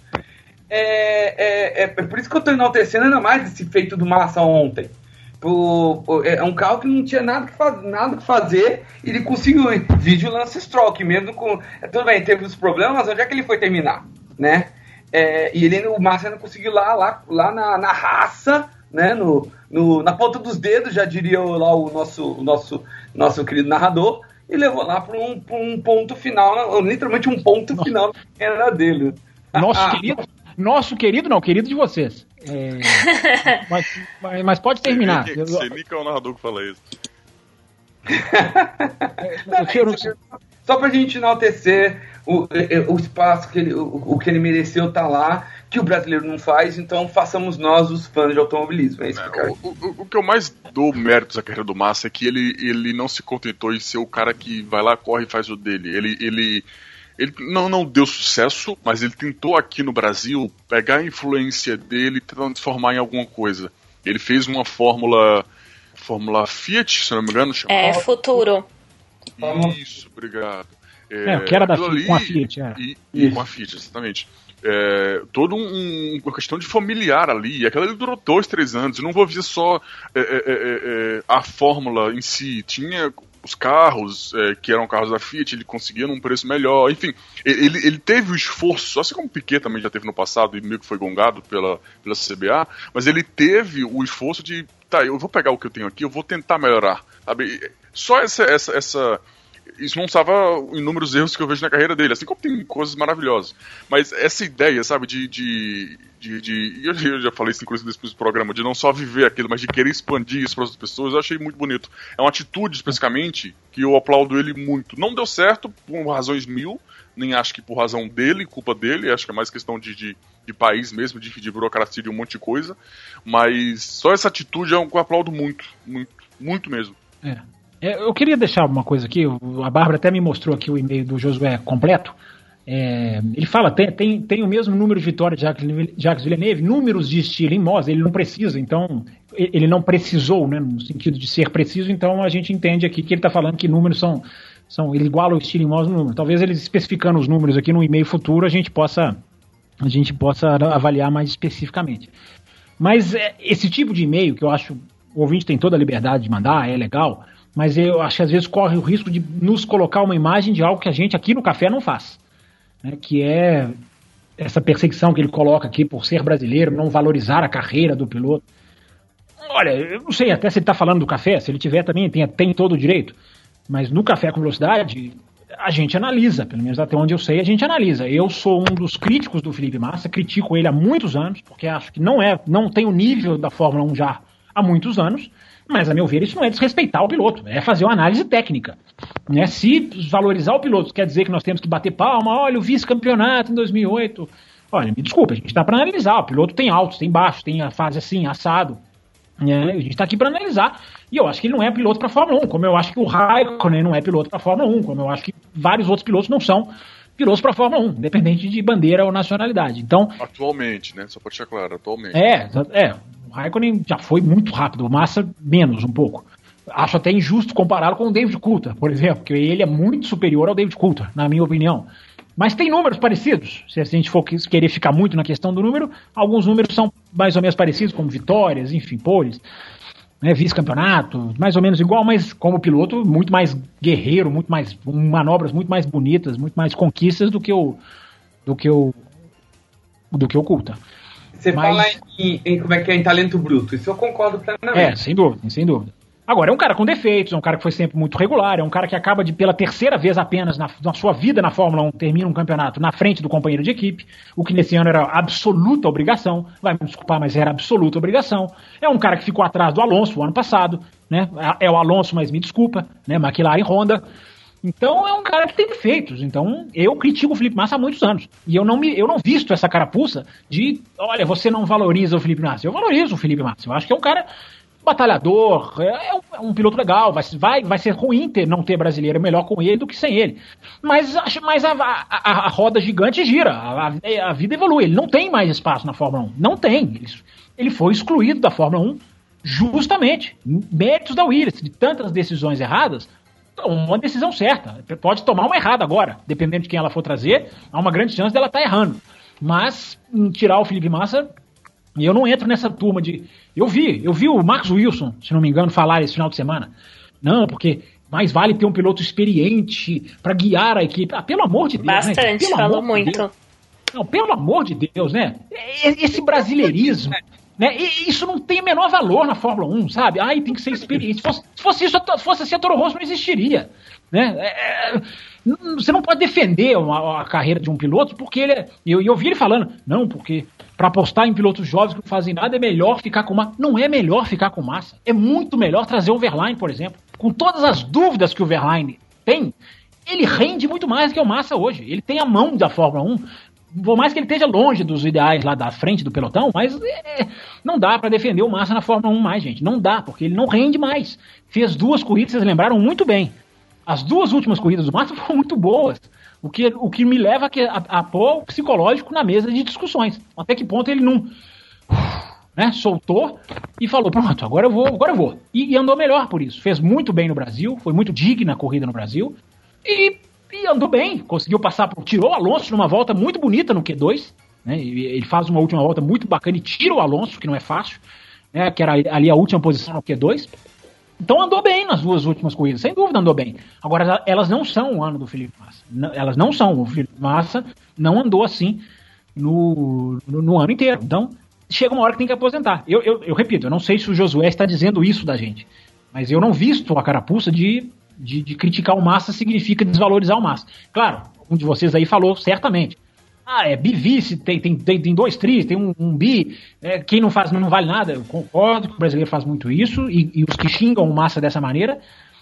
É, é, é por isso que eu estou enaltecendo ainda mais esse feito do Massa ontem. Por, por, é um carro que não tinha nada que, faz, nada que fazer e ele conseguiu. Vídeo Lance Stroll, mesmo com. Tudo bem, teve os problemas, mas onde é que ele foi terminar? Né? É, e ele, o Massa não conseguiu lá, lá, lá na, na raça, né? no, no, na ponta dos dedos, já diria lá o nosso, o nosso, nosso querido narrador, e levou lá para um, um ponto final, literalmente um ponto Nossa. final que era dele.
Nosso querido. Nosso querido, não, querido de vocês. É, mas, mas, mas pode terminar.
Você nem que é o narrador que fala isso.
Não, quero... Só pra gente enaltecer o, o espaço que ele, o, o que ele mereceu tá lá, que o brasileiro não faz, então façamos nós os fãs de automobilismo. É isso que
é, o, o, o que eu mais dou méritos à carreira do Massa é que ele, ele não se contentou em ser o cara que vai lá, corre e faz o dele. Ele, ele, ele não, não deu sucesso, mas ele tentou aqui no Brasil pegar a influência dele e transformar em alguma coisa. Ele fez uma fórmula, fórmula Fiat, se não me engano, chamada.
É, Futuro.
Isso, obrigado.
É, é o que era da
ali,
com a Fiat. É.
E, e com a Fiat, exatamente. É, todo um, uma questão de familiar ali, e aquela ali durou dois, três anos. Eu não vou ver só é, é, é, a fórmula em si, tinha os carros é, que eram carros da Fiat, ele conseguia num preço melhor, enfim, ele, ele teve o esforço, assim como o Piquet também já teve no passado e meio que foi gongado pela, pela C B A, mas ele teve o esforço de, tá, eu vou pegar o que eu tenho aqui, eu vou tentar melhorar, sabe? Só essa, essa, essa isso não estava inúmeros erros que eu vejo na carreira dele, assim como tem coisas maravilhosas. Mas essa ideia, sabe, de... de, de, de eu, eu já falei isso inclusive nesse programa, de não só viver aquilo, mas de querer expandir isso para outras pessoas, eu achei muito bonito. É uma atitude, especificamente, que eu aplaudo ele muito. Não deu certo por razões mil, nem acho que por razão dele, culpa dele, acho que é mais questão de, de, de país mesmo, de, de burocracia, de um monte de coisa. Mas só essa atitude é um que eu aplaudo muito, muito, muito mesmo.
É. Eu queria deixar uma coisa aqui, a Bárbara até me mostrou aqui o e-mail do Josué completo. É, ele fala, tem, tem, tem o mesmo número de vitórias de Jacques, Jacques Villeneuve, números de estilo em Monza, ele não precisa, então, ele não precisou, né, no sentido de ser preciso, então a gente entende aqui que ele está falando que números são, são, ele iguala o estilo em Monza no número. Talvez eles especificando os números aqui no e-mail futuro, a gente possa, a gente possa avaliar mais especificamente. Mas é, esse tipo de e-mail, que eu acho, o ouvinte tem toda a liberdade de mandar, é legal, mas eu acho que às vezes corre o risco de nos colocar uma imagem de algo que a gente aqui no Café não faz, né, que é essa perseguição que ele coloca aqui por ser brasileiro, não valorizar a carreira do piloto. Olha, eu não sei até se ele está falando do Café, se ele tiver também tem, tem todo o direito, mas no Café com Velocidade a gente analisa, pelo menos até onde eu sei a gente analisa. Eu sou um dos críticos do Felipe Massa, critico ele há muitos anos, porque acho que não, é, não tem o nível da Fórmula um já há muitos anos. Mas, a meu ver, isso não é desrespeitar o piloto, é fazer uma análise técnica. Né? Se valorizar o piloto quer dizer que nós temos que bater palma, olha, o vice-campeonato em dois mil e oito. Olha, me desculpa, a gente está para analisar. O piloto tem altos, tem baixos, tem a fase assim, assado. Né? A gente está aqui para analisar. E eu acho que ele não é piloto para a Fórmula um, como eu acho que o Raikkonen não é piloto para a Fórmula um, como eu acho que vários outros pilotos não são pilotos para a Fórmula um, independente de bandeira ou nacionalidade. Então,
atualmente, né? Só para deixar claro, atualmente.
É, é. O Raikkonen já foi muito rápido, o Massa menos um pouco. Acho até injusto compará-lo com o David Coulthard, por exemplo, porque ele é muito superior ao David Coulthard, na minha opinião. Mas tem números parecidos, se a gente for querer ficar muito na questão do número, alguns números são mais ou menos parecidos, como vitórias, enfim, poles, né, vice-campeonato, mais ou menos igual, mas como piloto, muito mais guerreiro, muito mais manobras muito mais bonitas, muito mais conquistas do que o do que o do que o Coulthard.
Você
Mas...
fala em, em, como é que é, em talento bruto, isso eu concordo plenamente.
É, sem dúvida, sem dúvida. Agora, é um cara com defeitos, é um cara que foi sempre muito regular, é um cara que acaba de, pela terceira vez apenas na, na sua vida na Fórmula um, termina um campeonato na frente do companheiro de equipe, o que nesse ano era absoluta obrigação, vai me desculpar, mas era absoluta obrigação. É um cara que ficou atrás do Alonso o ano passado, né? É o Alonso, mas me desculpa, né? McLaren e Honda. Então é um cara que tem defeitos. Então eu critico o Felipe Massa há muitos anos. E eu não, me, eu não visto essa carapuça de, olha, você não valoriza o Felipe Massa. Eu valorizo o Felipe Massa. Eu acho que é um cara batalhador, é um, é um piloto legal. Vai, vai, vai ser ruim ter, não ter brasileiro melhor com ele do que sem ele. Mas, mas a, a, a roda gigante gira. A, a, a vida evolui. Ele não tem mais espaço na Fórmula um. Não tem. Ele, ele foi excluído da Fórmula um justamente. Méritos da Williams, de tantas decisões erradas. Uma decisão certa, pode tomar uma errada agora, dependendo de quem ela for trazer, há uma grande chance dela estar errando, mas tirar o Felipe Massa, eu não entro nessa turma de, eu vi, eu vi o Max Wilson, se não me engano, falar esse final de semana, não, porque mais vale ter um piloto experiente para guiar a equipe, ah, pelo amor de Deus,
bastante,
né?
falou muito,
de não, pelo amor de Deus, né, esse brasileirismo, né? E isso não tem o menor valor na Fórmula um, sabe? Ai, tem que ser experiente. Se fosse, se fosse isso, se fosse assim, a Toro Rosso não existiria. Né? É, você não pode defender uma, a carreira de um piloto, porque ele é. Eu, eu ouvi ele falando, não, porque para apostar em pilotos jovens que não fazem nada é melhor ficar com Massa. Não é melhor ficar com Massa. É muito melhor trazer o Verlaine, por exemplo. Com todas as dúvidas que o Verlaine tem, ele rende muito mais do que o Massa hoje. Ele tem a mão da Fórmula um. por mais que ele esteja longe dos ideais lá da frente do pelotão, mas é, não dá para defender o Massa na Fórmula um mais, gente. Não dá, porque ele não rende mais. Fez duas corridas, vocês lembraram muito bem. As duas últimas corridas do Massa foram muito boas. O que, o que me leva a, a pôr o psicológico na mesa de discussões. Até que ponto ele não... Né, soltou e falou, pronto, agora eu vou, agora eu vou. E, e andou melhor por isso. Fez muito bem no Brasil, foi muito digna a corrida no Brasil. E, e andou bem, conseguiu passar, por, tirou o Alonso numa volta muito bonita no Q dois. Né, ele faz uma última volta muito bacana e tira o Alonso, que não é fácil, né, que era ali a última posição no Q dois. Então andou bem nas duas últimas corridas, sem dúvida andou bem. Agora, elas não são o ano do Felipe Massa. Não, elas não são. O Felipe Massa não andou assim no, no, no ano inteiro. Então, chega uma hora que tem que aposentar. Eu, eu, eu repito, eu não sei se o Josué está dizendo isso da gente, mas eu não visto a carapuça de, de, de criticar o Massa significa desvalorizar o Massa. Claro, um de vocês aí falou certamente. Ah, é bivice, tem, tem, tem, tem dois tris, tem um, um bi, é, quem não faz não vale nada. Eu concordo que o brasileiro faz muito isso, e, e os que xingam o Massa dessa maneira,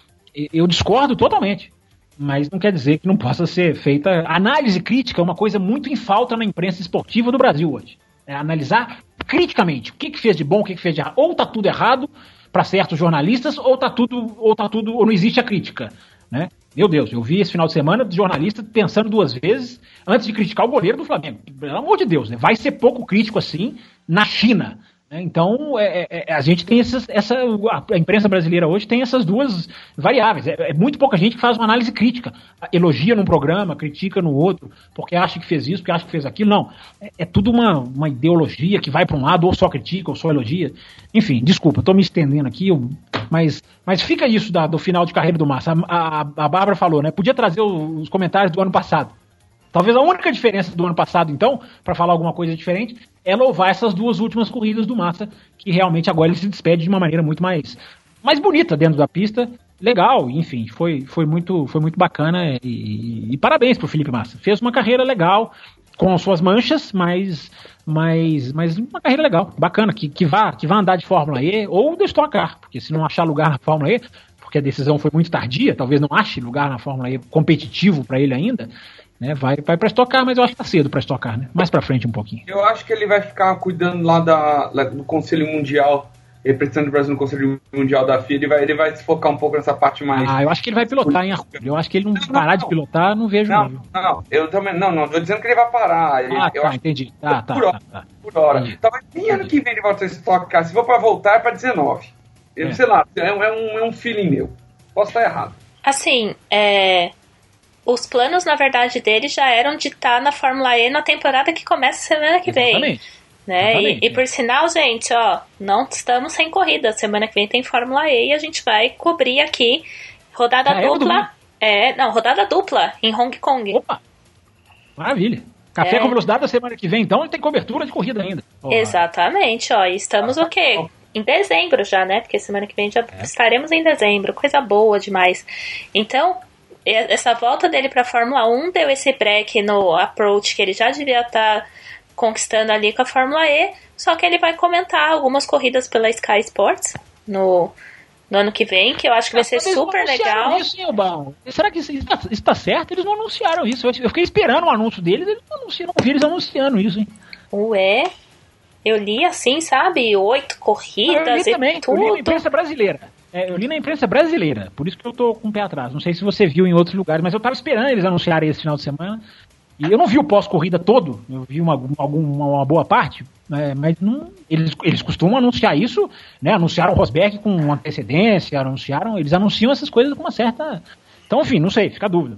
eu discordo totalmente. Mas não quer dizer que não possa ser feita. Análise crítica é uma coisa muito em falta na imprensa esportiva do Brasil hoje. É analisar criticamente o que, que fez de bom, o que, que fez de errado. Ou tá tudo errado para certos jornalistas, ou tá tudo, ou tá tudo, ou não existe a crítica, né? Meu Deus, eu vi esse final de semana de jornalista pensando duas vezes antes de criticar o goleiro do Flamengo. Pelo amor de Deus, né? Vai ser pouco crítico assim na China. Então, é, é, a gente tem essas, essa, a imprensa brasileira hoje tem essas duas variáveis. É, é muito pouca gente que faz uma análise crítica. Elogia num programa, critica no outro, porque acha que fez isso, porque acha que fez aquilo. Não, é, é tudo uma, uma ideologia que vai para um lado, ou só critica, ou só elogia. Enfim, desculpa, estou me estendendo aqui, eu, mas, mas fica isso da, do final de carreira do Massa. A, a, a Bárbara falou, né? Podia trazer os comentários do ano passado. Talvez a única diferença do ano passado, então, para falar alguma coisa diferente, é louvar essas duas últimas corridas do Massa, que realmente agora ele se despede de uma maneira muito mais, mais bonita dentro da pista. Legal, enfim, foi, foi, muito, foi muito bacana e, e parabéns pro Felipe Massa. Fez uma carreira legal, com suas manchas, mas, mas, mas uma carreira legal, bacana, que, que, vá, que vá andar de Fórmula E ou de Stock Car, porque se não achar lugar na Fórmula E, porque a decisão foi muito tardia, talvez não ache lugar na Fórmula E competitivo para ele ainda, né, vai, vai para Stock Car, mas eu acho que tá cedo para Stock Car, né? Mais para frente um pouquinho.
Eu acho que ele vai ficar cuidando lá, da, lá do Conselho Mundial, representando o Brasil no Conselho Mundial da F I A, ele vai, ele vai se focar um pouco nessa parte mais...
Ah, eu acho que ele vai pilotar em Arthur. Eu acho que ele não, não parar não, de pilotar, não vejo
não. Não, não, não, eu também, não, não, tô dizendo que ele vai parar. Ele,
ah,
eu
tá,
acho
entendi. Tá, tá,
por hora,
tá, tá.
Por hora. Talvez nem ano que vem ele volta a Stock Car, se for para voltar é para dezenove. Eu é. sei lá, é um, é, um, é um feeling meu. Posso estar errado.
Assim, é... os planos, na verdade, dele já eram de estar na Fórmula E na temporada que começa semana que vem.
Exatamente.
Né?
Exatamente.
E, e por sinal, gente, ó, não estamos sem corrida. Semana que vem tem Fórmula E e a gente vai cobrir aqui rodada
ah,
dupla. É, é, não, rodada dupla em Hong Kong.
Opa! Maravilha. Café é. com velocidade da semana que vem, então, tem cobertura de corrida ainda.
Porra. Exatamente, ó. E estamos ah, o quê? Ó. Em dezembro já, né? Porque semana que vem já é. estaremos em dezembro. Coisa boa demais. Então, essa volta dele pra Fórmula um deu esse break no approach que ele já devia estar conquistando ali com a Fórmula E, só que ele vai comentar algumas corridas pela Sky Sports no, no ano que vem, que eu acho que vai ser super legal.
Isso, hein, Obal? Será que isso está, isso tá certo? Eles não anunciaram isso. Eu fiquei esperando o anúncio deles, eles não anunciaram, não vi eles anunciando isso, hein?
Ué, eu li assim, sabe? Oito corridas eu li e
também,
tudo.
Eu li na imprensa brasileira. É, eu li na imprensa brasileira, por isso que eu tô com o pé atrás. Não sei se você viu em outros lugares, mas eu tava esperando eles anunciarem esse final de semana. E eu não vi o pós-corrida todo, eu vi uma, alguma, uma boa parte, né, mas não, eles, eles costumam anunciar isso, né? Anunciaram o Rosberg com antecedência, anunciaram, eles anunciam essas coisas com uma certa... Então, enfim, não sei, fica a dúvida.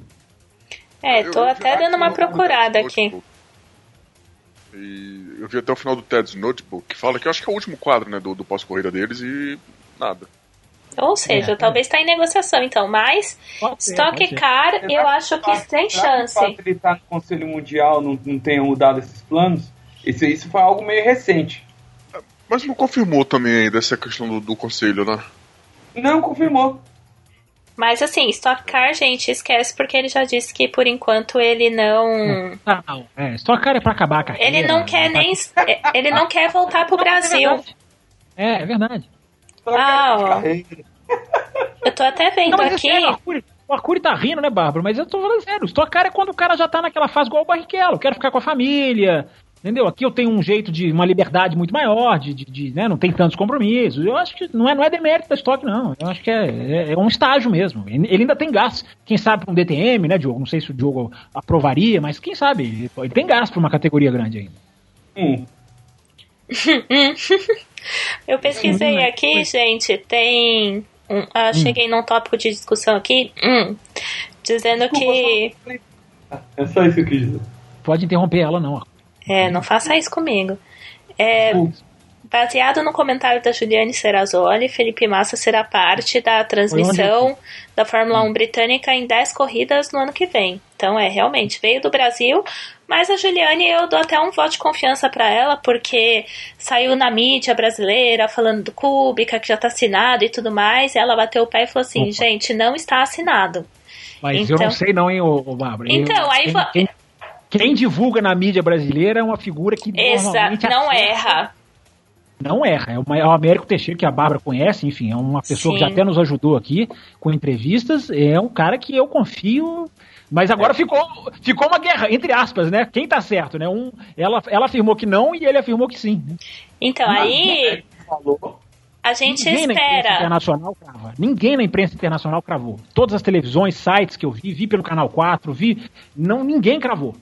É, tô eu, eu até dando uma procurada aqui.
E eu vi até o final do Ted's Notebook, que fala que eu acho que é o último quadro, né, do, do pós-corrida deles e nada.
Ou seja, é, talvez está é. em negociação, então. Mas Stock Car, eu será acho que, que tem chance.
Se ele está no Conselho Mundial, não, não tenha mudado esses planos, isso, isso foi algo meio recente.
Mas não confirmou também ainda essa questão do, do Conselho, né?
Não, confirmou.
Mas assim, Stock Car, gente, esquece, porque ele já disse que por enquanto ele não...
Ah, não. É, Stock Car é pra acabar a carreira.
Ele não quer nem... ele não quer voltar pro Brasil.
É, é verdade.
Ah, ó. Eu tô até vendo não, aqui.
É sério, Arthur, O Arcuri tá rindo, né, Bárbara? Mas eu tô falando sério. Stock Car é quando o cara já tá naquela fase igual o Barrichello. Quero ficar com a família, entendeu? Aqui eu tenho um jeito de uma liberdade muito maior, de, de, de né, não tem tantos compromissos. Eu acho que não é, não é demérito da Stock, não. Eu acho que é, é, é um estágio mesmo. Ele ainda tem gás. Quem sabe pra um D T M, né, Diogo? Não sei se o Diogo aprovaria, mas quem sabe? Ele, ele tem gás pra uma categoria grande ainda.
Hum.
Eu pesquisei hum, aqui, foi. gente, tem... Um, ah, hum. Cheguei num tópico de discussão aqui, hum, dizendo Desculpa, que...
É só isso que eu quis dizer.
Pode interromper ela, não.
É, não faça isso comigo. É, baseado no comentário da Juliane Serrazoli, Felipe Massa será parte da transmissão da Fórmula um britânica em dez corridas no ano que vem. Então, é, realmente, veio do Brasil, mas a Juliane, eu dou até um voto de confiança para ela, porque saiu na mídia brasileira falando do Kubica, que já tá assinado e tudo mais, e ela bateu o pé e falou assim, Opa. gente, não está assinado.
Mas
então,
eu não sei não, hein, ô, ô Bárbara.
Então,
eu,
aí...
Quem, quem, quem divulga na mídia brasileira é uma figura que
Exa,
normalmente...
não erra.
Não erra, é, uma, é o Américo Teixeira, que a Bárbara conhece, enfim, é uma pessoa Sim. que já até nos ajudou aqui com entrevistas, é um cara que eu confio, mas agora é. ficou, ficou uma guerra, entre aspas, né? Quem tá certo, né? Um, ela, ela afirmou que não e ele afirmou que sim. Né?
Então, mas, aí a gente
ninguém
espera.
Na imprensa internacional crava. Ninguém na imprensa internacional cravou. Todas as televisões, sites que eu vi, vi pelo Canal quatro, vi, não, ninguém cravou.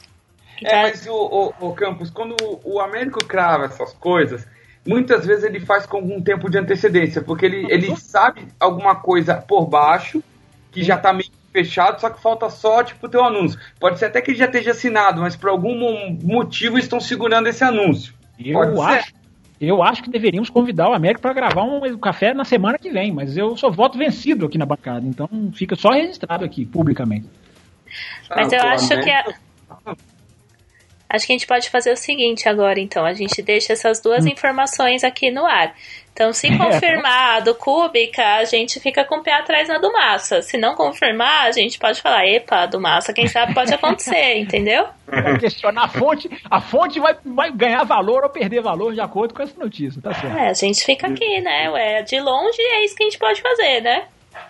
É, mas o, o, o Campos, quando o, o Américo crava essas coisas, muitas vezes ele faz com algum tempo de antecedência, porque ele, ele sabe alguma coisa por baixo, que já tá meio fechado, só que falta só, tipo, ter um anúncio. Pode ser até que ele já esteja assinado, mas por algum motivo estão segurando esse anúncio.
Eu acho, eu acho que deveríamos convidar o Américo para gravar um café na semana que vem, mas eu só voto vencido aqui na bancada, então fica só registrado aqui, publicamente.
Mas ah, eu acho Américo... que... A... Acho que a gente pode fazer o seguinte agora, então. A gente deixa essas duas hum. informações aqui no ar. Então, se confirmar a do Kubica, a gente fica com o pé atrás na do Massa. Se não confirmar, a gente pode falar, epa, do Massa, quem sabe pode acontecer, entendeu?
Vai questionar a fonte. A fonte vai, vai ganhar valor ou perder valor de acordo com essa notícia, tá certo?
É, a gente fica aqui, né? Ué, de longe é isso que a gente pode fazer, né?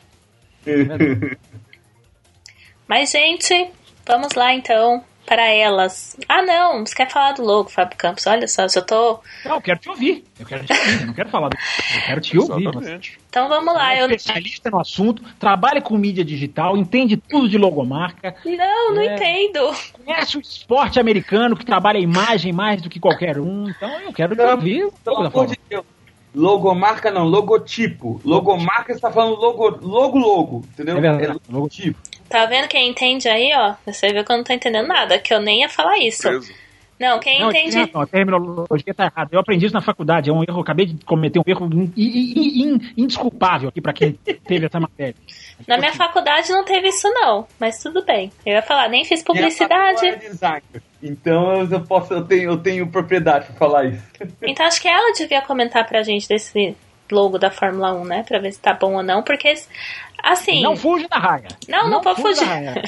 Mas, gente, vamos lá, então. Para elas. Ah, não, você quer falar do logo, Fábio Campos? Olha só, se eu tô...
Não, eu quero te ouvir. Eu quero te ouvir, eu não quero falar do... Eu quero te ouvir.
Exatamente.
Então vamos lá.
Você é
eu...
especialista no assunto, trabalha com mídia digital, entende tudo de logomarca.
Não, não é... entendo.
Conhece o esporte americano, que trabalha a imagem mais do que qualquer um. Então eu quero te ouvir.
Pelo amor de Deus. Logomarca não, logotipo. Logomarca, você tá falando logo, logo, logo, entendeu?
É verdade, é logotipo.
Tá vendo quem entende aí, ó? Você viu que eu não tô entendendo nada, que eu nem ia falar isso.
Preso.
Não, quem não, entende...
Não, a terminologia tá errada. Eu aprendi isso na faculdade, é um erro, eu acabei de cometer um erro in, in, in, indesculpável aqui pra quem teve essa matéria.
Na minha faculdade não teve isso não, mas tudo bem. Eu ia falar, nem fiz publicidade.
É design. Então eu, posso, eu, tenho, eu tenho propriedade pra falar isso.
Então acho que ela devia comentar pra gente desse logo da Fórmula um, né? Pra ver se tá bom ou não, porque... Assim,
não fuge da raia.
Não, não, não vou fugir.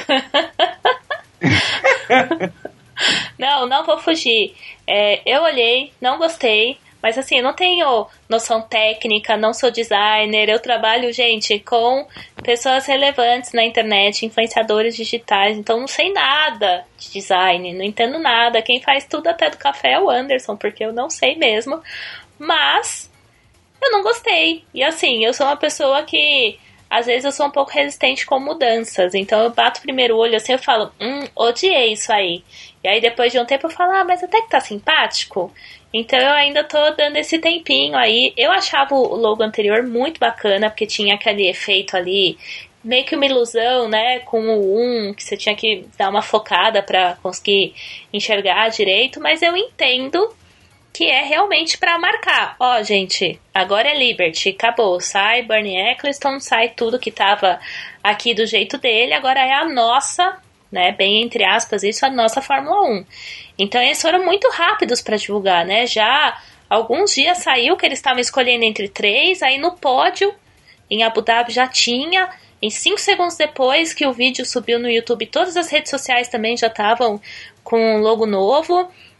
Não, não vou fugir. É, eu olhei, não gostei, mas assim, eu não tenho noção técnica, não sou designer, eu trabalho, gente, com pessoas relevantes na internet, influenciadores digitais, então não sei nada de design, não entendo nada. Quem faz tudo até do café é o Anderson, porque eu não sei mesmo, mas eu não gostei. E assim, eu sou uma pessoa que às vezes eu sou um pouco resistente com mudanças, então eu bato o primeiro olho assim, eu falo, hum, odiei isso aí. E aí depois de um tempo eu falo, ah, mas até que tá simpático. Então eu ainda tô dando esse tempinho aí. Eu achava o logo anterior muito bacana, porque tinha aquele efeito ali, meio que uma ilusão, né, com o um, que você tinha que dar uma focada pra conseguir enxergar direito, mas eu entendo que é realmente pra marcar. Ó, gente, agora é Liberty, acabou. Sai Bernie Eccleston, sai tudo que tava aqui do jeito dele, agora é a nossa, né, bem entre aspas, isso, a nossa Fórmula um. Então eles foram muito rápidos pra divulgar, né, já alguns dias saiu que eles estavam escolhendo entre três, aí no pódio, em Abu Dhabi já tinha, em cinco segundos depois que o vídeo subiu no YouTube, todas as redes sociais também já estavam com um logo novo.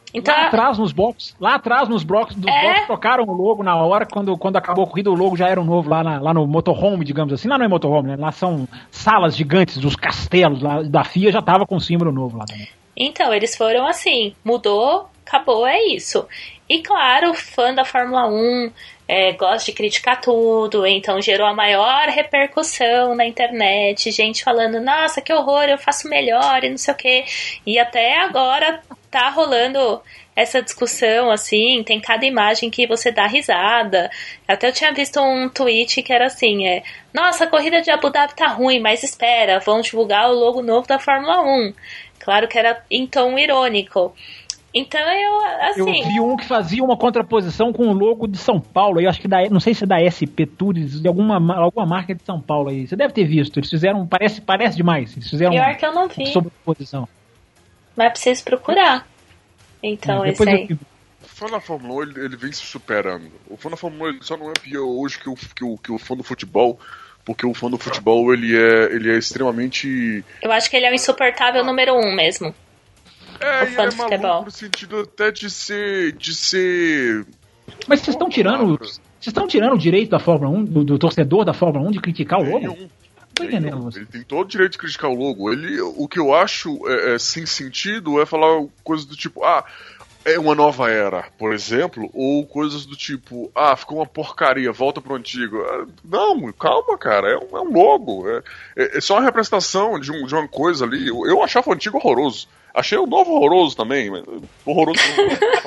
Então,
lá atrás nos blocos, lá atrás nos blocos dos
é?
blocos trocaram o logo na hora, quando, quando acabou a corrida, o logo já era um novo lá, na, lá no motorhome, digamos assim. Lá não é motorhome, né? Lá são salas gigantes dos castelos lá, da F I A, já tava com símbolo novo lá também.
Então, eles foram assim, mudou, acabou, é isso. E claro, fã da Fórmula um é, gosta de criticar tudo, então gerou a maior repercussão na internet, gente falando, nossa, que horror, eu faço melhor e não sei o quê. E até agora tá rolando essa discussão, assim, tem cada imagem que você dá risada. Até eu tinha visto um tweet que era assim, é, nossa, a corrida de Abu Dhabi tá ruim, mas espera, vão divulgar o logo novo da Fórmula um. Claro que era em tom irônico. Então eu, assim...
Eu vi um que fazia uma contraposição com o logo de São Paulo, eu acho que da, não sei se é da S P Tours, de alguma, alguma marca de São Paulo aí. Você deve ter visto, eles fizeram, parece, parece demais. Eles fizeram
Pior
uma
que eu não vi.
sobreposição.
Mas preciso procurar. Então,
É,
esse aí.
eu...
O fã da Fórmula um, ele, ele vem se superando. O fã da Fórmula um, ele só não é pior hoje que o, que o, que o fã do futebol, porque o fã do futebol, ele é, ele é extremamente...
Eu acho que ele é o insuportável número um mesmo.
É,
O
e
fã
é
do
maluco
futebol.
no sentido até de ser... De ser...
Mas vocês estão tirando, vocês estão tirando o direito da Fórmula um, do, do torcedor da Fórmula um, de criticar o logo?
Nenhum.
Tô entendendo você.
Ele tem todo o direito de criticar o logo. Ele, o que eu acho é, é, sem sentido é falar coisas do tipo, ah, é uma nova era, por exemplo, ou coisas do tipo, ah, ficou uma porcaria, volta pro antigo. Não, calma, cara, é um, é um logo. É, é, é só uma representação de, um, de uma coisa ali. Eu, eu achava o antigo horroroso. Achei o novo horroroso também, mas horroroso não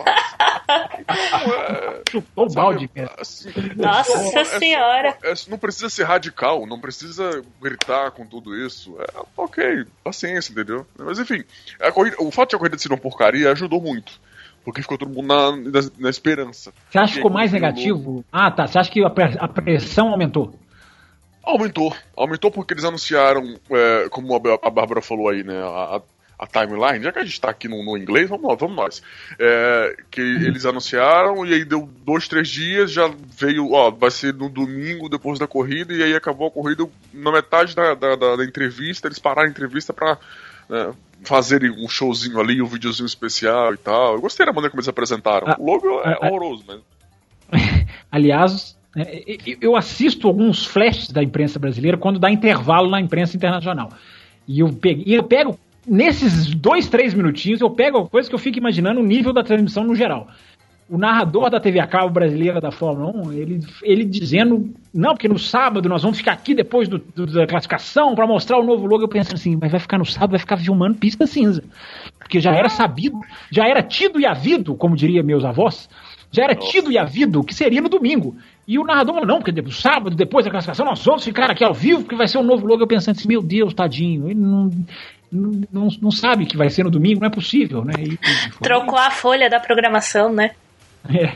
é.
Chutou o balde, cara.
Assim,
Nossa
é só- é
senhora.
só- é- não precisa ser radical, não precisa gritar com tudo isso. É, ok, paciência, entendeu? Mas enfim, a corrida, o fato de a corrida ser uma porcaria ajudou muito. Porque ficou todo mundo na, na, na esperança.
Você acha que ficou
E aí,
mais
quando viu o
negativo?
logo-
Ah, tá. Você acha que a pre- a pressão aumentou?
Aumentou. Aumentou porque eles anunciaram, é, como a, a Bárbara falou aí, né? A, a timeline, já que a gente tá aqui no, no inglês, vamos lá, vamos nós. É, que eles anunciaram e aí deu dois, três dias, já veio, ó, vai ser no domingo depois da corrida, e aí acabou a corrida na metade da, da, da, da entrevista, eles pararam a entrevista pra né, fazerem um showzinho ali, um videozinho especial e tal. Eu gostei da maneira como eles apresentaram.
Ah,
o logo é
ah,
horroroso, mas...
Aliás, é, eu assisto alguns flashes da imprensa brasileira quando dá intervalo na imprensa internacional. E eu pego, e eu pego nesses dois, três minutinhos, eu pego uma coisa que eu fico imaginando o nível da transmissão no geral. O narrador da T V a cabo brasileira da Fórmula um, ele, ele dizendo, não, porque no sábado nós vamos ficar aqui depois do, do, da classificação para mostrar o novo logo. Eu pensando assim, mas vai ficar no sábado, vai ficar filmando pista cinza. Porque já era sabido, já era tido e havido, como diria meus avós, já era tido e havido que seria no domingo. E o narrador falou, não, porque no sábado, depois da classificação, nós vamos ficar aqui ao vivo, porque vai ser um novo logo. Eu pensando assim, meu Deus, tadinho, ele não... Não, não, não sabe que vai ser no domingo, não é possível, né? E, e foi...
Trocou a folha da programação, né?
É.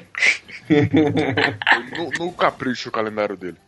no, no capricho o calendário dele.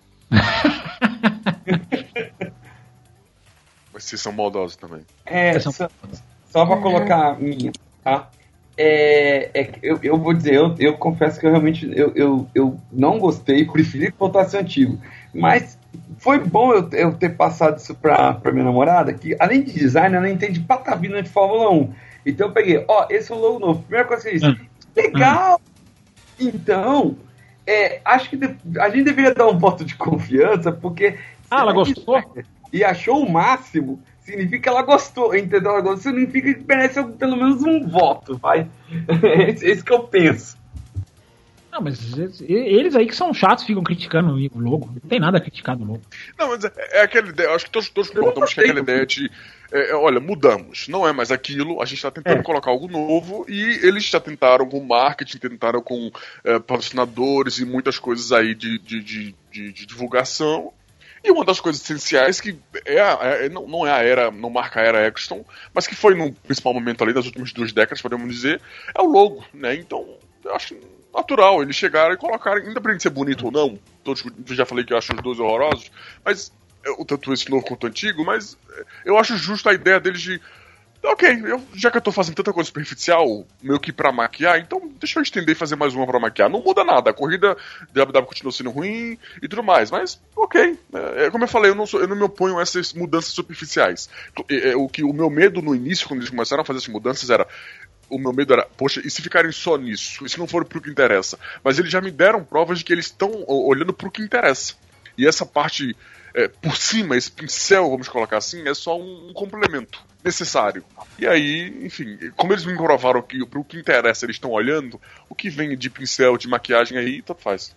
Mas vocês são maldosos também.
É, só, só pra colocar a minha, tá? É, é, eu, eu vou dizer, eu, eu confesso que eu realmente eu, eu, eu não gostei, preferi que voltasse antigo. Mas foi bom eu, eu ter passado isso pra, pra minha namorada, que além de design, ela entende patavina de Fórmula um. Então eu peguei, ó, esse é o logo novo. Primeira coisa que eu disse, legal! Então, é, acho que de, a gente deveria dar um voto de confiança, porque...
Ah, ela gostou?
E achou o máximo, significa que ela gostou, entendeu? Ela gostou, significa que merece pelo menos um voto, vai? É isso que eu penso.
Não, mas eles aí que são chatos ficam criticando o logo. Não tem nada a criticar do logo.
Não, mas é, é aquela ideia, acho que todos, todos concordamos que é aquela ideia de, é, olha, mudamos, não é mais aquilo, a gente está tentando é. colocar algo novo, e eles já tentaram com marketing, tentaram com é, patrocinadores e muitas coisas aí de, de, de, de, de divulgação. E uma das coisas essenciais que é, a, é não, não é a era, não marca a era Eccleston, mas que foi no principal momento ali das últimas duas décadas, podemos dizer, é o logo, né? Então, eu acho natural eles chegaram e colocaram, independente de ser bonito ou não, todos, eu já falei que eu acho os dois horrorosos, mas tanto esse novo quanto o antigo, mas eu acho justo a ideia deles de ok, eu, já que eu tô fazendo tanta coisa superficial, meio que pra maquiar, então deixa eu estender e fazer mais uma pra maquiar. Não muda nada, a corrida da W W continua sendo ruim e tudo mais, mas ok. É, como eu falei, eu não, sou, eu não me oponho a essas mudanças superficiais. É, é, o, que, o meu medo no início, quando eles começaram a fazer essas mudanças, era o meu medo era, poxa, e se ficarem só nisso? E se não for pro que interessa? Mas eles já me deram provas de que eles estão olhando pro que interessa. E essa parte é, por cima, esse pincel, vamos colocar assim, é só um, um complemento necessário. E aí, enfim, como eles me provaram que pro que interessa eles estão olhando, o que vem de pincel, de maquiagem aí, tanto faz.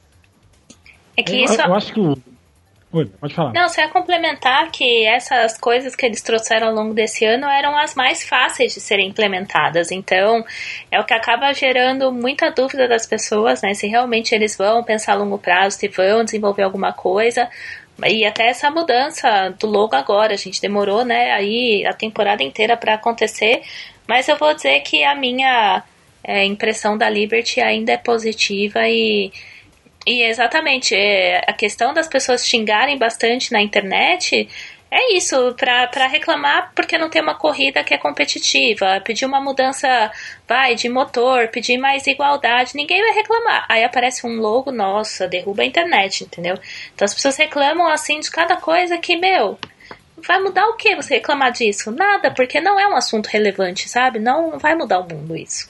É que isso...
Eu, eu acho que o... Oi, pode falar.
Não, só ia complementar que essas coisas que eles trouxeram ao longo desse ano eram as mais fáceis de serem implementadas. Então, é o que acaba gerando muita dúvida das pessoas, né? Se realmente eles vão pensar a longo prazo, se vão desenvolver alguma coisa. E até essa mudança do logo agora, a gente demorou, né, aí a temporada inteira para acontecer. Mas eu vou dizer que a minha é, impressão da Liberty ainda é positiva e... E exatamente, é, a questão das pessoas xingarem bastante na internet é isso, pra, pra reclamar porque não tem uma corrida que é competitiva, pedir uma mudança, vai, de motor, pedir mais igualdade, ninguém vai reclamar. Aí aparece um logo, nossa, derruba a internet, entendeu? Então as pessoas reclamam assim de cada coisa que, meu, vai mudar o que você reclamar disso? Nada, porque não é um assunto relevante, sabe? Não vai mudar o mundo isso.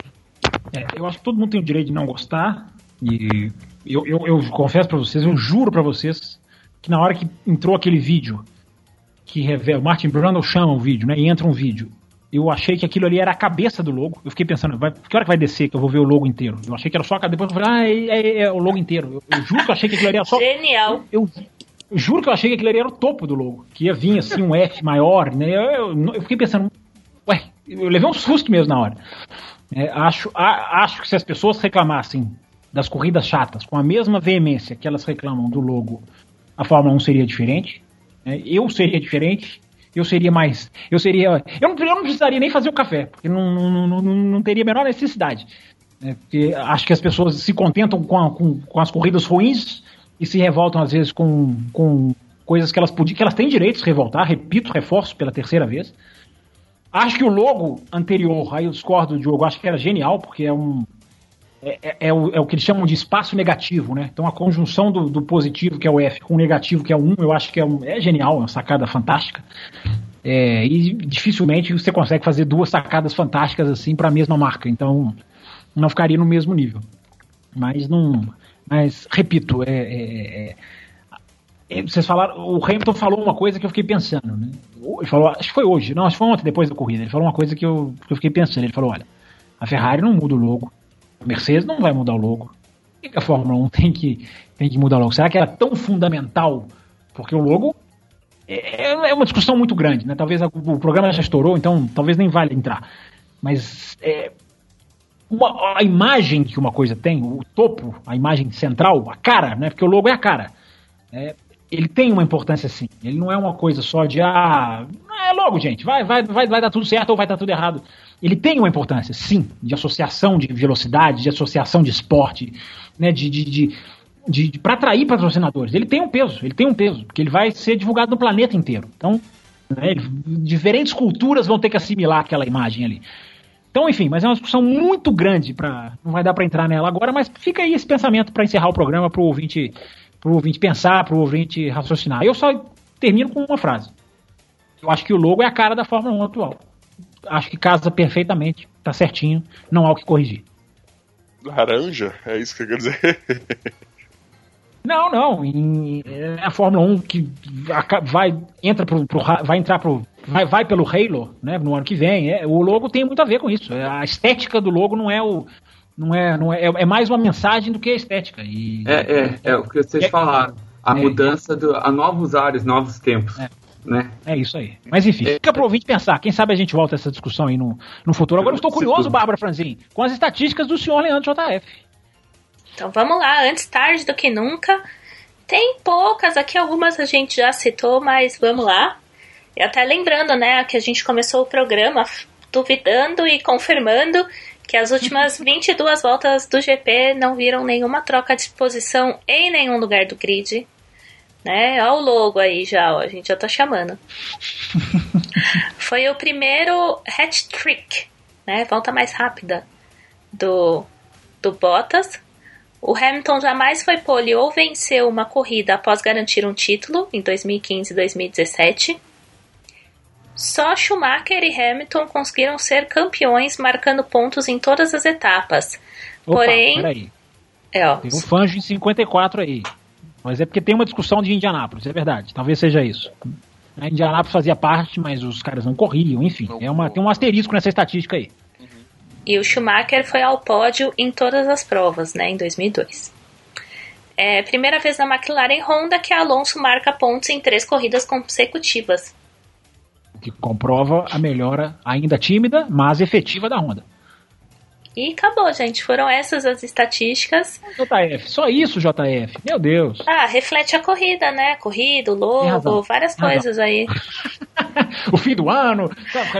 É, eu acho que todo mundo tem o direito de não gostar e... Eu, eu, eu confesso pra vocês, eu juro pra vocês que na hora que entrou aquele vídeo que revela, o Martin Brundle chama o vídeo, né, e entra um vídeo, eu achei que aquilo ali era a cabeça do logo. Eu fiquei pensando, vai, que hora que vai descer que eu vou ver o logo inteiro? Eu achei que era só a cabeça, depois eu falei, ah, é, é, é o logo inteiro. Eu, eu juro que eu achei que aquilo ali era só...
Genial!
Eu, eu, eu juro que eu achei que aquilo ali era o topo do logo, que ia vir assim um F maior, né, eu, eu, eu fiquei pensando, ué, eu levei um susto mesmo na hora. É, acho, a, acho que se as pessoas reclamassem das corridas chatas, com a mesma veemência que elas reclamam do logo, a Fórmula um seria diferente, né? Eu seria diferente, eu seria mais, eu seria, eu não, eu não precisaria nem fazer o café, porque não, não, não, não teria a menor necessidade, né? Porque acho que as pessoas se contentam com, a, com, com as corridas ruins e se revoltam às vezes com, com coisas que elas podiam, que elas têm direito de se revoltar, repito, reforço pela terceira vez. Acho que o logo anterior, aí eu discordo do Diogo, acho que era genial, porque é um É, é, é, o, é o que eles chamam de espaço negativo, né? Então a conjunção do, do positivo, que é o F, com o negativo, que é o um, eu acho que é, um, é genial, é uma sacada fantástica. É, e dificilmente você consegue fazer duas sacadas fantásticas assim para a mesma marca, então não ficaria no mesmo nível. Mas não. Mas, repito, é, é, é, vocês falaram, o Hamilton falou uma coisa que eu fiquei pensando, né? Ele falou, acho que foi hoje, não, acho que foi ontem, depois da corrida. Ele falou uma coisa que eu, que eu fiquei pensando. Ele falou: olha, a Ferrari não muda o logo. A Mercedes não vai mudar o logo. Por que a Fórmula um tem que, tem que mudar o logo? Será que era tão fundamental? Porque o logo é, é uma discussão muito grande, né? Talvez a, o programa já estourou, então talvez nem vale entrar. Mas é, uma, a imagem que uma coisa tem, o topo, a imagem central, a cara, né? Porque o logo é a cara. É, ele tem uma importância sim. Ele não é uma coisa só de ah, é logo, gente, vai, vai, vai, vai dar tudo certo ou vai dar tudo errado. Ele tem uma importância, sim, de associação de velocidade, de associação de esporte, né, de, de, de, de, de para atrair patrocinadores. Ele tem um peso, ele tem um peso, porque ele vai ser divulgado no planeta inteiro. Então, né, ele, diferentes culturas vão ter que assimilar aquela imagem ali. Então, enfim, mas é uma discussão muito grande, pra, não vai dar para entrar nela agora, mas fica aí esse pensamento para encerrar o programa, para o ouvinte, pro ouvinte pensar, para o ouvinte raciocinar. Eu só termino com uma frase. Eu acho que o logo é a cara da Fórmula um atual. Acho que casa perfeitamente, tá certinho, não há o que corrigir.
Laranja? É isso que eu quero dizer?
Não, não. Em, é a Fórmula um que vai, entra pro, pro, vai entrar pro. Vai, vai pelo Halo, né, no ano que vem. É, o logo tem muito a ver com isso. A estética do logo não é o. Não é, não é, é mais uma mensagem do que a estética. E,
é, é, é o que vocês é, falaram. A é, mudança do, a novos ares, novos tempos.
É.
Né?
É isso aí. Mas enfim, fica pro ouvinte pensar. Quem sabe a gente volta a essa discussão aí no, no futuro. Agora eu estou curioso, Bárbara Franzin, com as estatísticas do senhor Leandro J F.
Então vamos lá, antes tarde do que nunca. Tem poucas aqui, algumas a gente já citou, mas vamos lá. E até lembrando, né, que a gente começou o programa duvidando e confirmando que as últimas vinte e duas voltas do G P não viram nenhuma troca de posição em nenhum lugar do grid. Né? Olha o logo aí já, ó, a gente já tá chamando. Foi o primeiro hat-trick, né? Volta mais rápida do, do Bottas. O Hamilton jamais foi pole ou venceu uma corrida após garantir um título em dois mil e quinze e dois mil e dezessete. Só Schumacher e Hamilton conseguiram ser campeões, marcando pontos em todas as etapas.
Opa,
Porém,
peraí.
É, ó.
Tem um Fangio em cinquenta e quatro aí. Mas é porque tem uma discussão de Indianápolis, é verdade. Talvez seja isso. A Indianápolis fazia parte, mas os caras não corriam, enfim. Não, é uma, tem um asterisco nessa estatística aí.
Uhum. E o Schumacher foi ao pódio em todas as provas, né, em dois mil e dois. É a primeira vez na McLaren Honda que Alonso marca pontos em três corridas consecutivas.
O que comprova a melhora ainda tímida, mas efetiva da Honda.
E acabou, gente. Foram essas as estatísticas.
J F, só isso, J F. Meu Deus.
Ah, reflete a corrida, né? Corrida, o logo, várias coisas aí.
O fim do ano.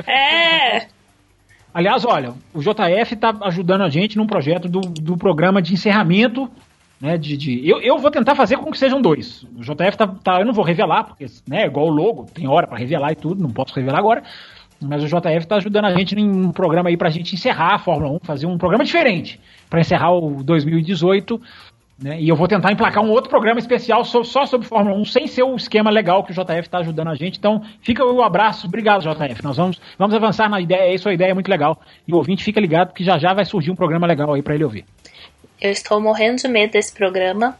É.
Aliás, olha, o J F tá ajudando a gente num projeto do, do programa de encerramento, né? De, de, eu, eu vou tentar fazer com que sejam dois. O J F tá, tá eu não vou revelar, porque, né, igual o logo, tem hora pra revelar e tudo, não posso revelar agora. Mas o J F tá ajudando a gente em um programa aí pra gente encerrar a Fórmula um, fazer um programa diferente pra encerrar o dois mil e dezoito, né? E eu vou tentar emplacar um outro programa especial só, só sobre Fórmula um, sem ser o esquema legal que o J F tá ajudando a gente. Então, fica o abraço, obrigado, J F. Nós vamos, vamos avançar na ideia, isso a ideia é muito legal. E o ouvinte fica ligado que já já vai surgir um programa legal aí pra ele ouvir.
Eu estou morrendo de medo desse programa,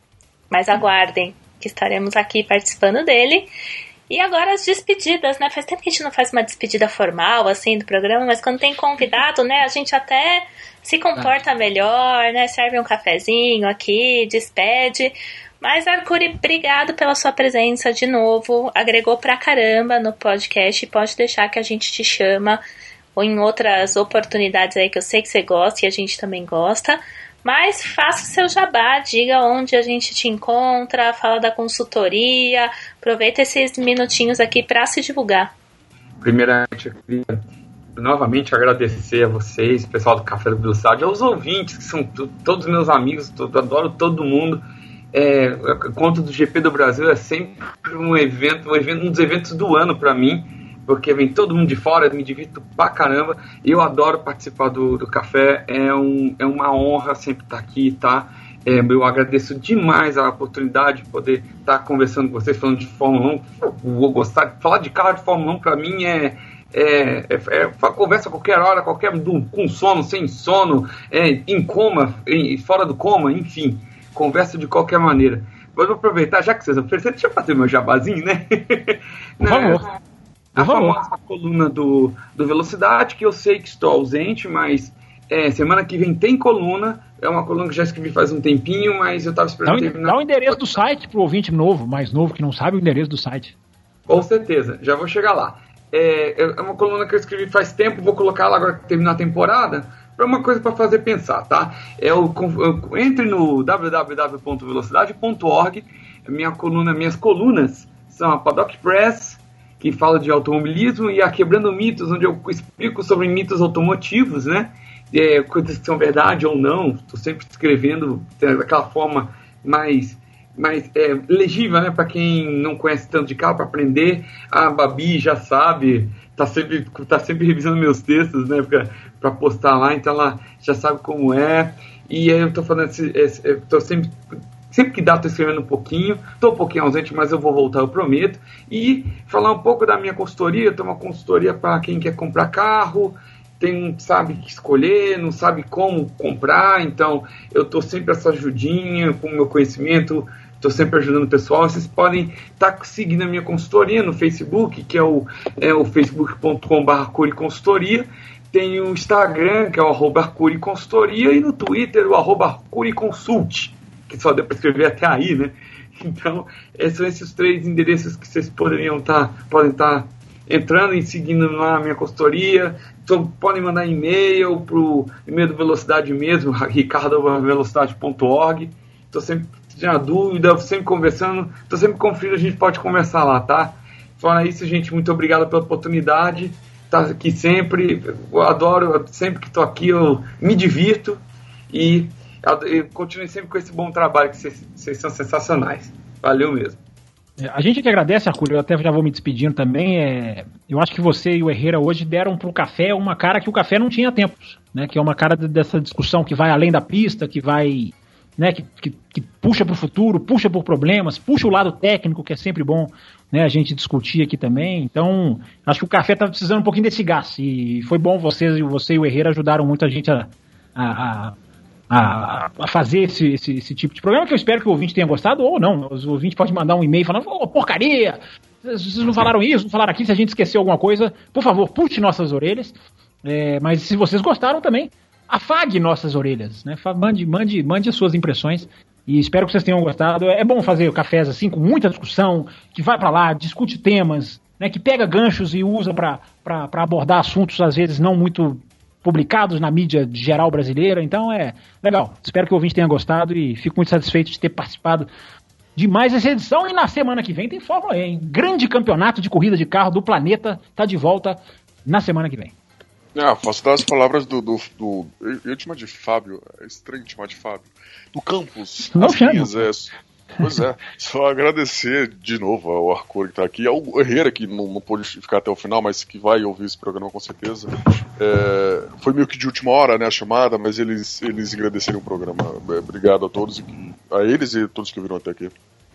mas aguardem que estaremos aqui participando dele. E agora as despedidas, né? Faz tempo que a gente não faz uma despedida formal, assim, do programa, mas quando tem convidado, né, a gente até se comporta melhor, né? Serve um cafezinho aqui, despede. Mas, Arcuri, obrigado pela sua presença de novo. Agregou pra caramba no podcast. Pode deixar que a gente te chama ou em outras oportunidades aí que eu sei que você gosta e a gente também gosta. Mas faça o seu jabá, diga onde a gente te encontra, fala da consultoria, aproveita esses minutinhos aqui para se divulgar.
Primeiramente, eu queria novamente agradecer a vocês, o pessoal do Café da Velocidade, aos ouvintes, que são t- todos meus amigos, eu adoro todo mundo. É, a conta do G P do Brasil é sempre um evento, um, evento, um dos eventos do ano para mim, porque vem todo mundo de fora, eu me divirto pra caramba. Eu adoro participar do, do café, é, um, é uma honra sempre estar aqui, tá? É, eu agradeço demais a oportunidade de poder estar conversando com vocês, falando de Fórmula um. Eu vou gostar, falar de carro de Fórmula um pra mim é, é, é, é conversa a qualquer hora, qualquer com sono, sem sono, é, em coma, em, fora do coma, enfim, conversa de qualquer maneira. Mas vou aproveitar, já que vocês ofereceram, deixa eu fazer meu jabazinho, né?
Por favor.
A famosa coluna do, do Velocidade, que eu sei que estou ausente, mas é, semana que vem tem coluna. É uma coluna que já escrevi faz um tempinho, mas eu estava esperando
dá,
terminar.
Dá o endereço do site para o ouvinte novo, mais novo, que não sabe o endereço do site.
Com certeza, já vou chegar lá. É, é uma coluna que eu escrevi faz tempo, vou colocar lá agora que terminar a temporada, para uma coisa para fazer pensar, tá? É o, eu, entre no w w w ponto velocidade ponto org, minha coluna, minhas colunas são a Paddock Press, que fala de automobilismo, e a Quebrando Mitos, onde eu explico sobre mitos automotivos, né? É, coisas que são verdade ou não. Estou sempre escrevendo daquela forma mais, mais é, legível, né? Para quem não conhece tanto de carro, para aprender. A Babi já sabe, está sempre, tá sempre revisando meus textos, né? Para postar lá, então ela já sabe como é. E aí eu estou falando, estou sempre... Sempre que dá, estou escrevendo um pouquinho. Estou um pouquinho ausente, mas eu vou voltar, eu prometo. E falar um pouco da minha consultoria. Eu tenho uma consultoria para quem quer comprar carro, tem, sabe que escolher, não sabe como comprar. Então, eu estou sempre essa ajudinha com o meu conhecimento. Estou sempre ajudando o pessoal. Vocês podem estar tá seguindo a minha consultoria no Facebook, que é o, é o facebook ponto com barra arcuri consultoria. Tem o Instagram, que é o arroba arcuri consultoria. E no Twitter, o arroba arcuri consult, que só deu para escrever até aí, né? Então, esses são esses três endereços que vocês poderiam tá, podem estar tá entrando e seguindo lá na minha consultoria. Então, podem mandar e-mail para o e-mail do Velocidade mesmo, ricardo arroba velocidade ponto org. Estou sempre tendo dúvida, sempre conversando, estou sempre conferindo, a gente pode conversar lá, tá? Fora isso, gente, muito obrigado pela oportunidade. Tá aqui sempre, eu adoro, sempre que estou aqui eu me divirto e eu continuo sempre com esse bom trabalho, que vocês, vocês são sensacionais. Valeu mesmo.
A gente que agradece, Arcuri, eu até já vou me despedindo também. É, eu acho que você e o Herrera hoje deram para o café uma cara que o café não tinha tempo, né? Que é uma cara dessa discussão que vai além da pista, que vai, né? Que, que, que puxa para o futuro, puxa por problemas, puxa o lado técnico, que é sempre bom. né, a gente discutir aqui também. Então, acho que o café tá precisando um pouquinho desse gás. E foi bom vocês e você e o Herrera ajudaram muito a gente a, a, a, a fazer esse, esse, esse tipo de programa, que eu espero que o ouvinte tenha gostado, ou não. O ouvinte pode mandar um e-mail falando, oh, porcaria! Vocês não falaram isso, não falaram aquilo, se a gente esqueceu alguma coisa, por favor, puxe nossas orelhas. É, mas se vocês gostaram também, afague nossas orelhas, né? Mande, mande, mande as suas impressões. E espero que vocês tenham gostado. É bom fazer cafés assim, com muita discussão, que vai pra lá, discute temas, né, que pega ganchos e usa pra, pra, pra abordar assuntos, às vezes, não muito publicados na mídia geral brasileira. Então é legal. Espero que o ouvinte tenha gostado e fico muito satisfeito de ter participado de mais essa edição. E na semana que vem tem Fórmula E, hein? Grande campeonato de corrida de carro do planeta tá de volta na semana que vem.
Ah, posso dar as palavras do, do, do eu ia te chamar de Fábio, é estranho te chamar de Fábio, do Campos.
Não chamo.
Minhas, é, pois é, só agradecer de novo ao Arcur que tá aqui, ao Herrera que não, não pôde ficar até o final, mas que vai ouvir esse programa com certeza. É, foi meio que de última hora, né, a chamada, mas eles, eles agradeceram o programa. É, obrigado a todos, a eles e a todos que viram até aqui.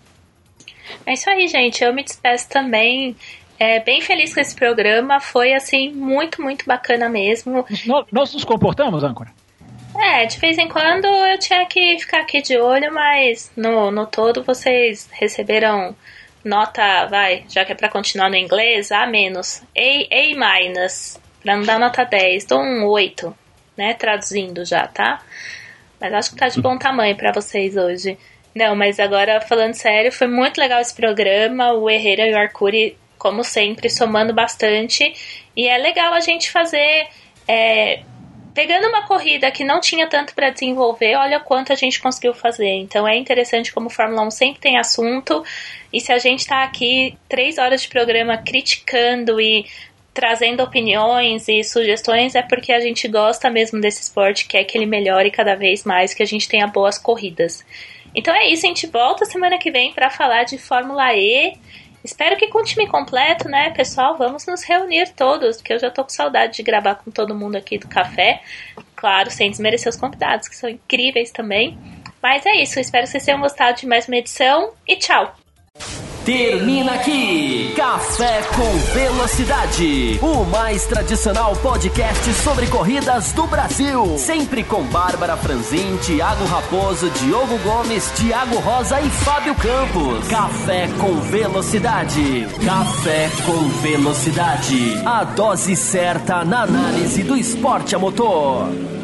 É isso aí, gente, eu me despeço também. É, bem feliz com esse programa, foi assim, muito, muito bacana mesmo.
Nós, nós nos comportamos, âncora?
É, de vez em quando eu tinha que ficar aqui de olho, mas no, no todo vocês receberam nota, vai, já que é pra continuar no inglês, A menos, A, A minus, pra não dar nota dez, dou um oito, né, traduzindo já, tá? Mas acho que tá de bom tamanho pra vocês hoje. Não, mas agora falando sério, foi muito legal esse programa, o Herrera e o Arcuri, como sempre, somando bastante. E é legal a gente fazer... É, pegando uma corrida que não tinha tanto para desenvolver, olha quanto a gente conseguiu fazer. Então é interessante como Fórmula um sempre tem assunto. E se a gente está aqui três horas de programa criticando e trazendo opiniões e sugestões, é porque a gente gosta mesmo desse esporte, quer que ele melhore cada vez mais, que a gente tenha boas corridas. Então é isso, a gente volta semana que vem para falar de Fórmula E. Espero que com o time completo, né, pessoal? Vamos nos reunir todos, porque eu já tô com saudade de gravar com todo mundo aqui do café. Claro, sem desmerecer os convidados, que são incríveis também. Mas é isso, espero que vocês tenham gostado de mais uma edição e tchau!
Termina aqui Café com Velocidade, o mais tradicional podcast sobre corridas do Brasil. Sempre com Bárbara Franzin, Thiago Raposo, Diogo Gomes, Thiago Rosa e Fábio Campos. Café com Velocidade. Café com Velocidade. A dose certa na análise do esporte a motor.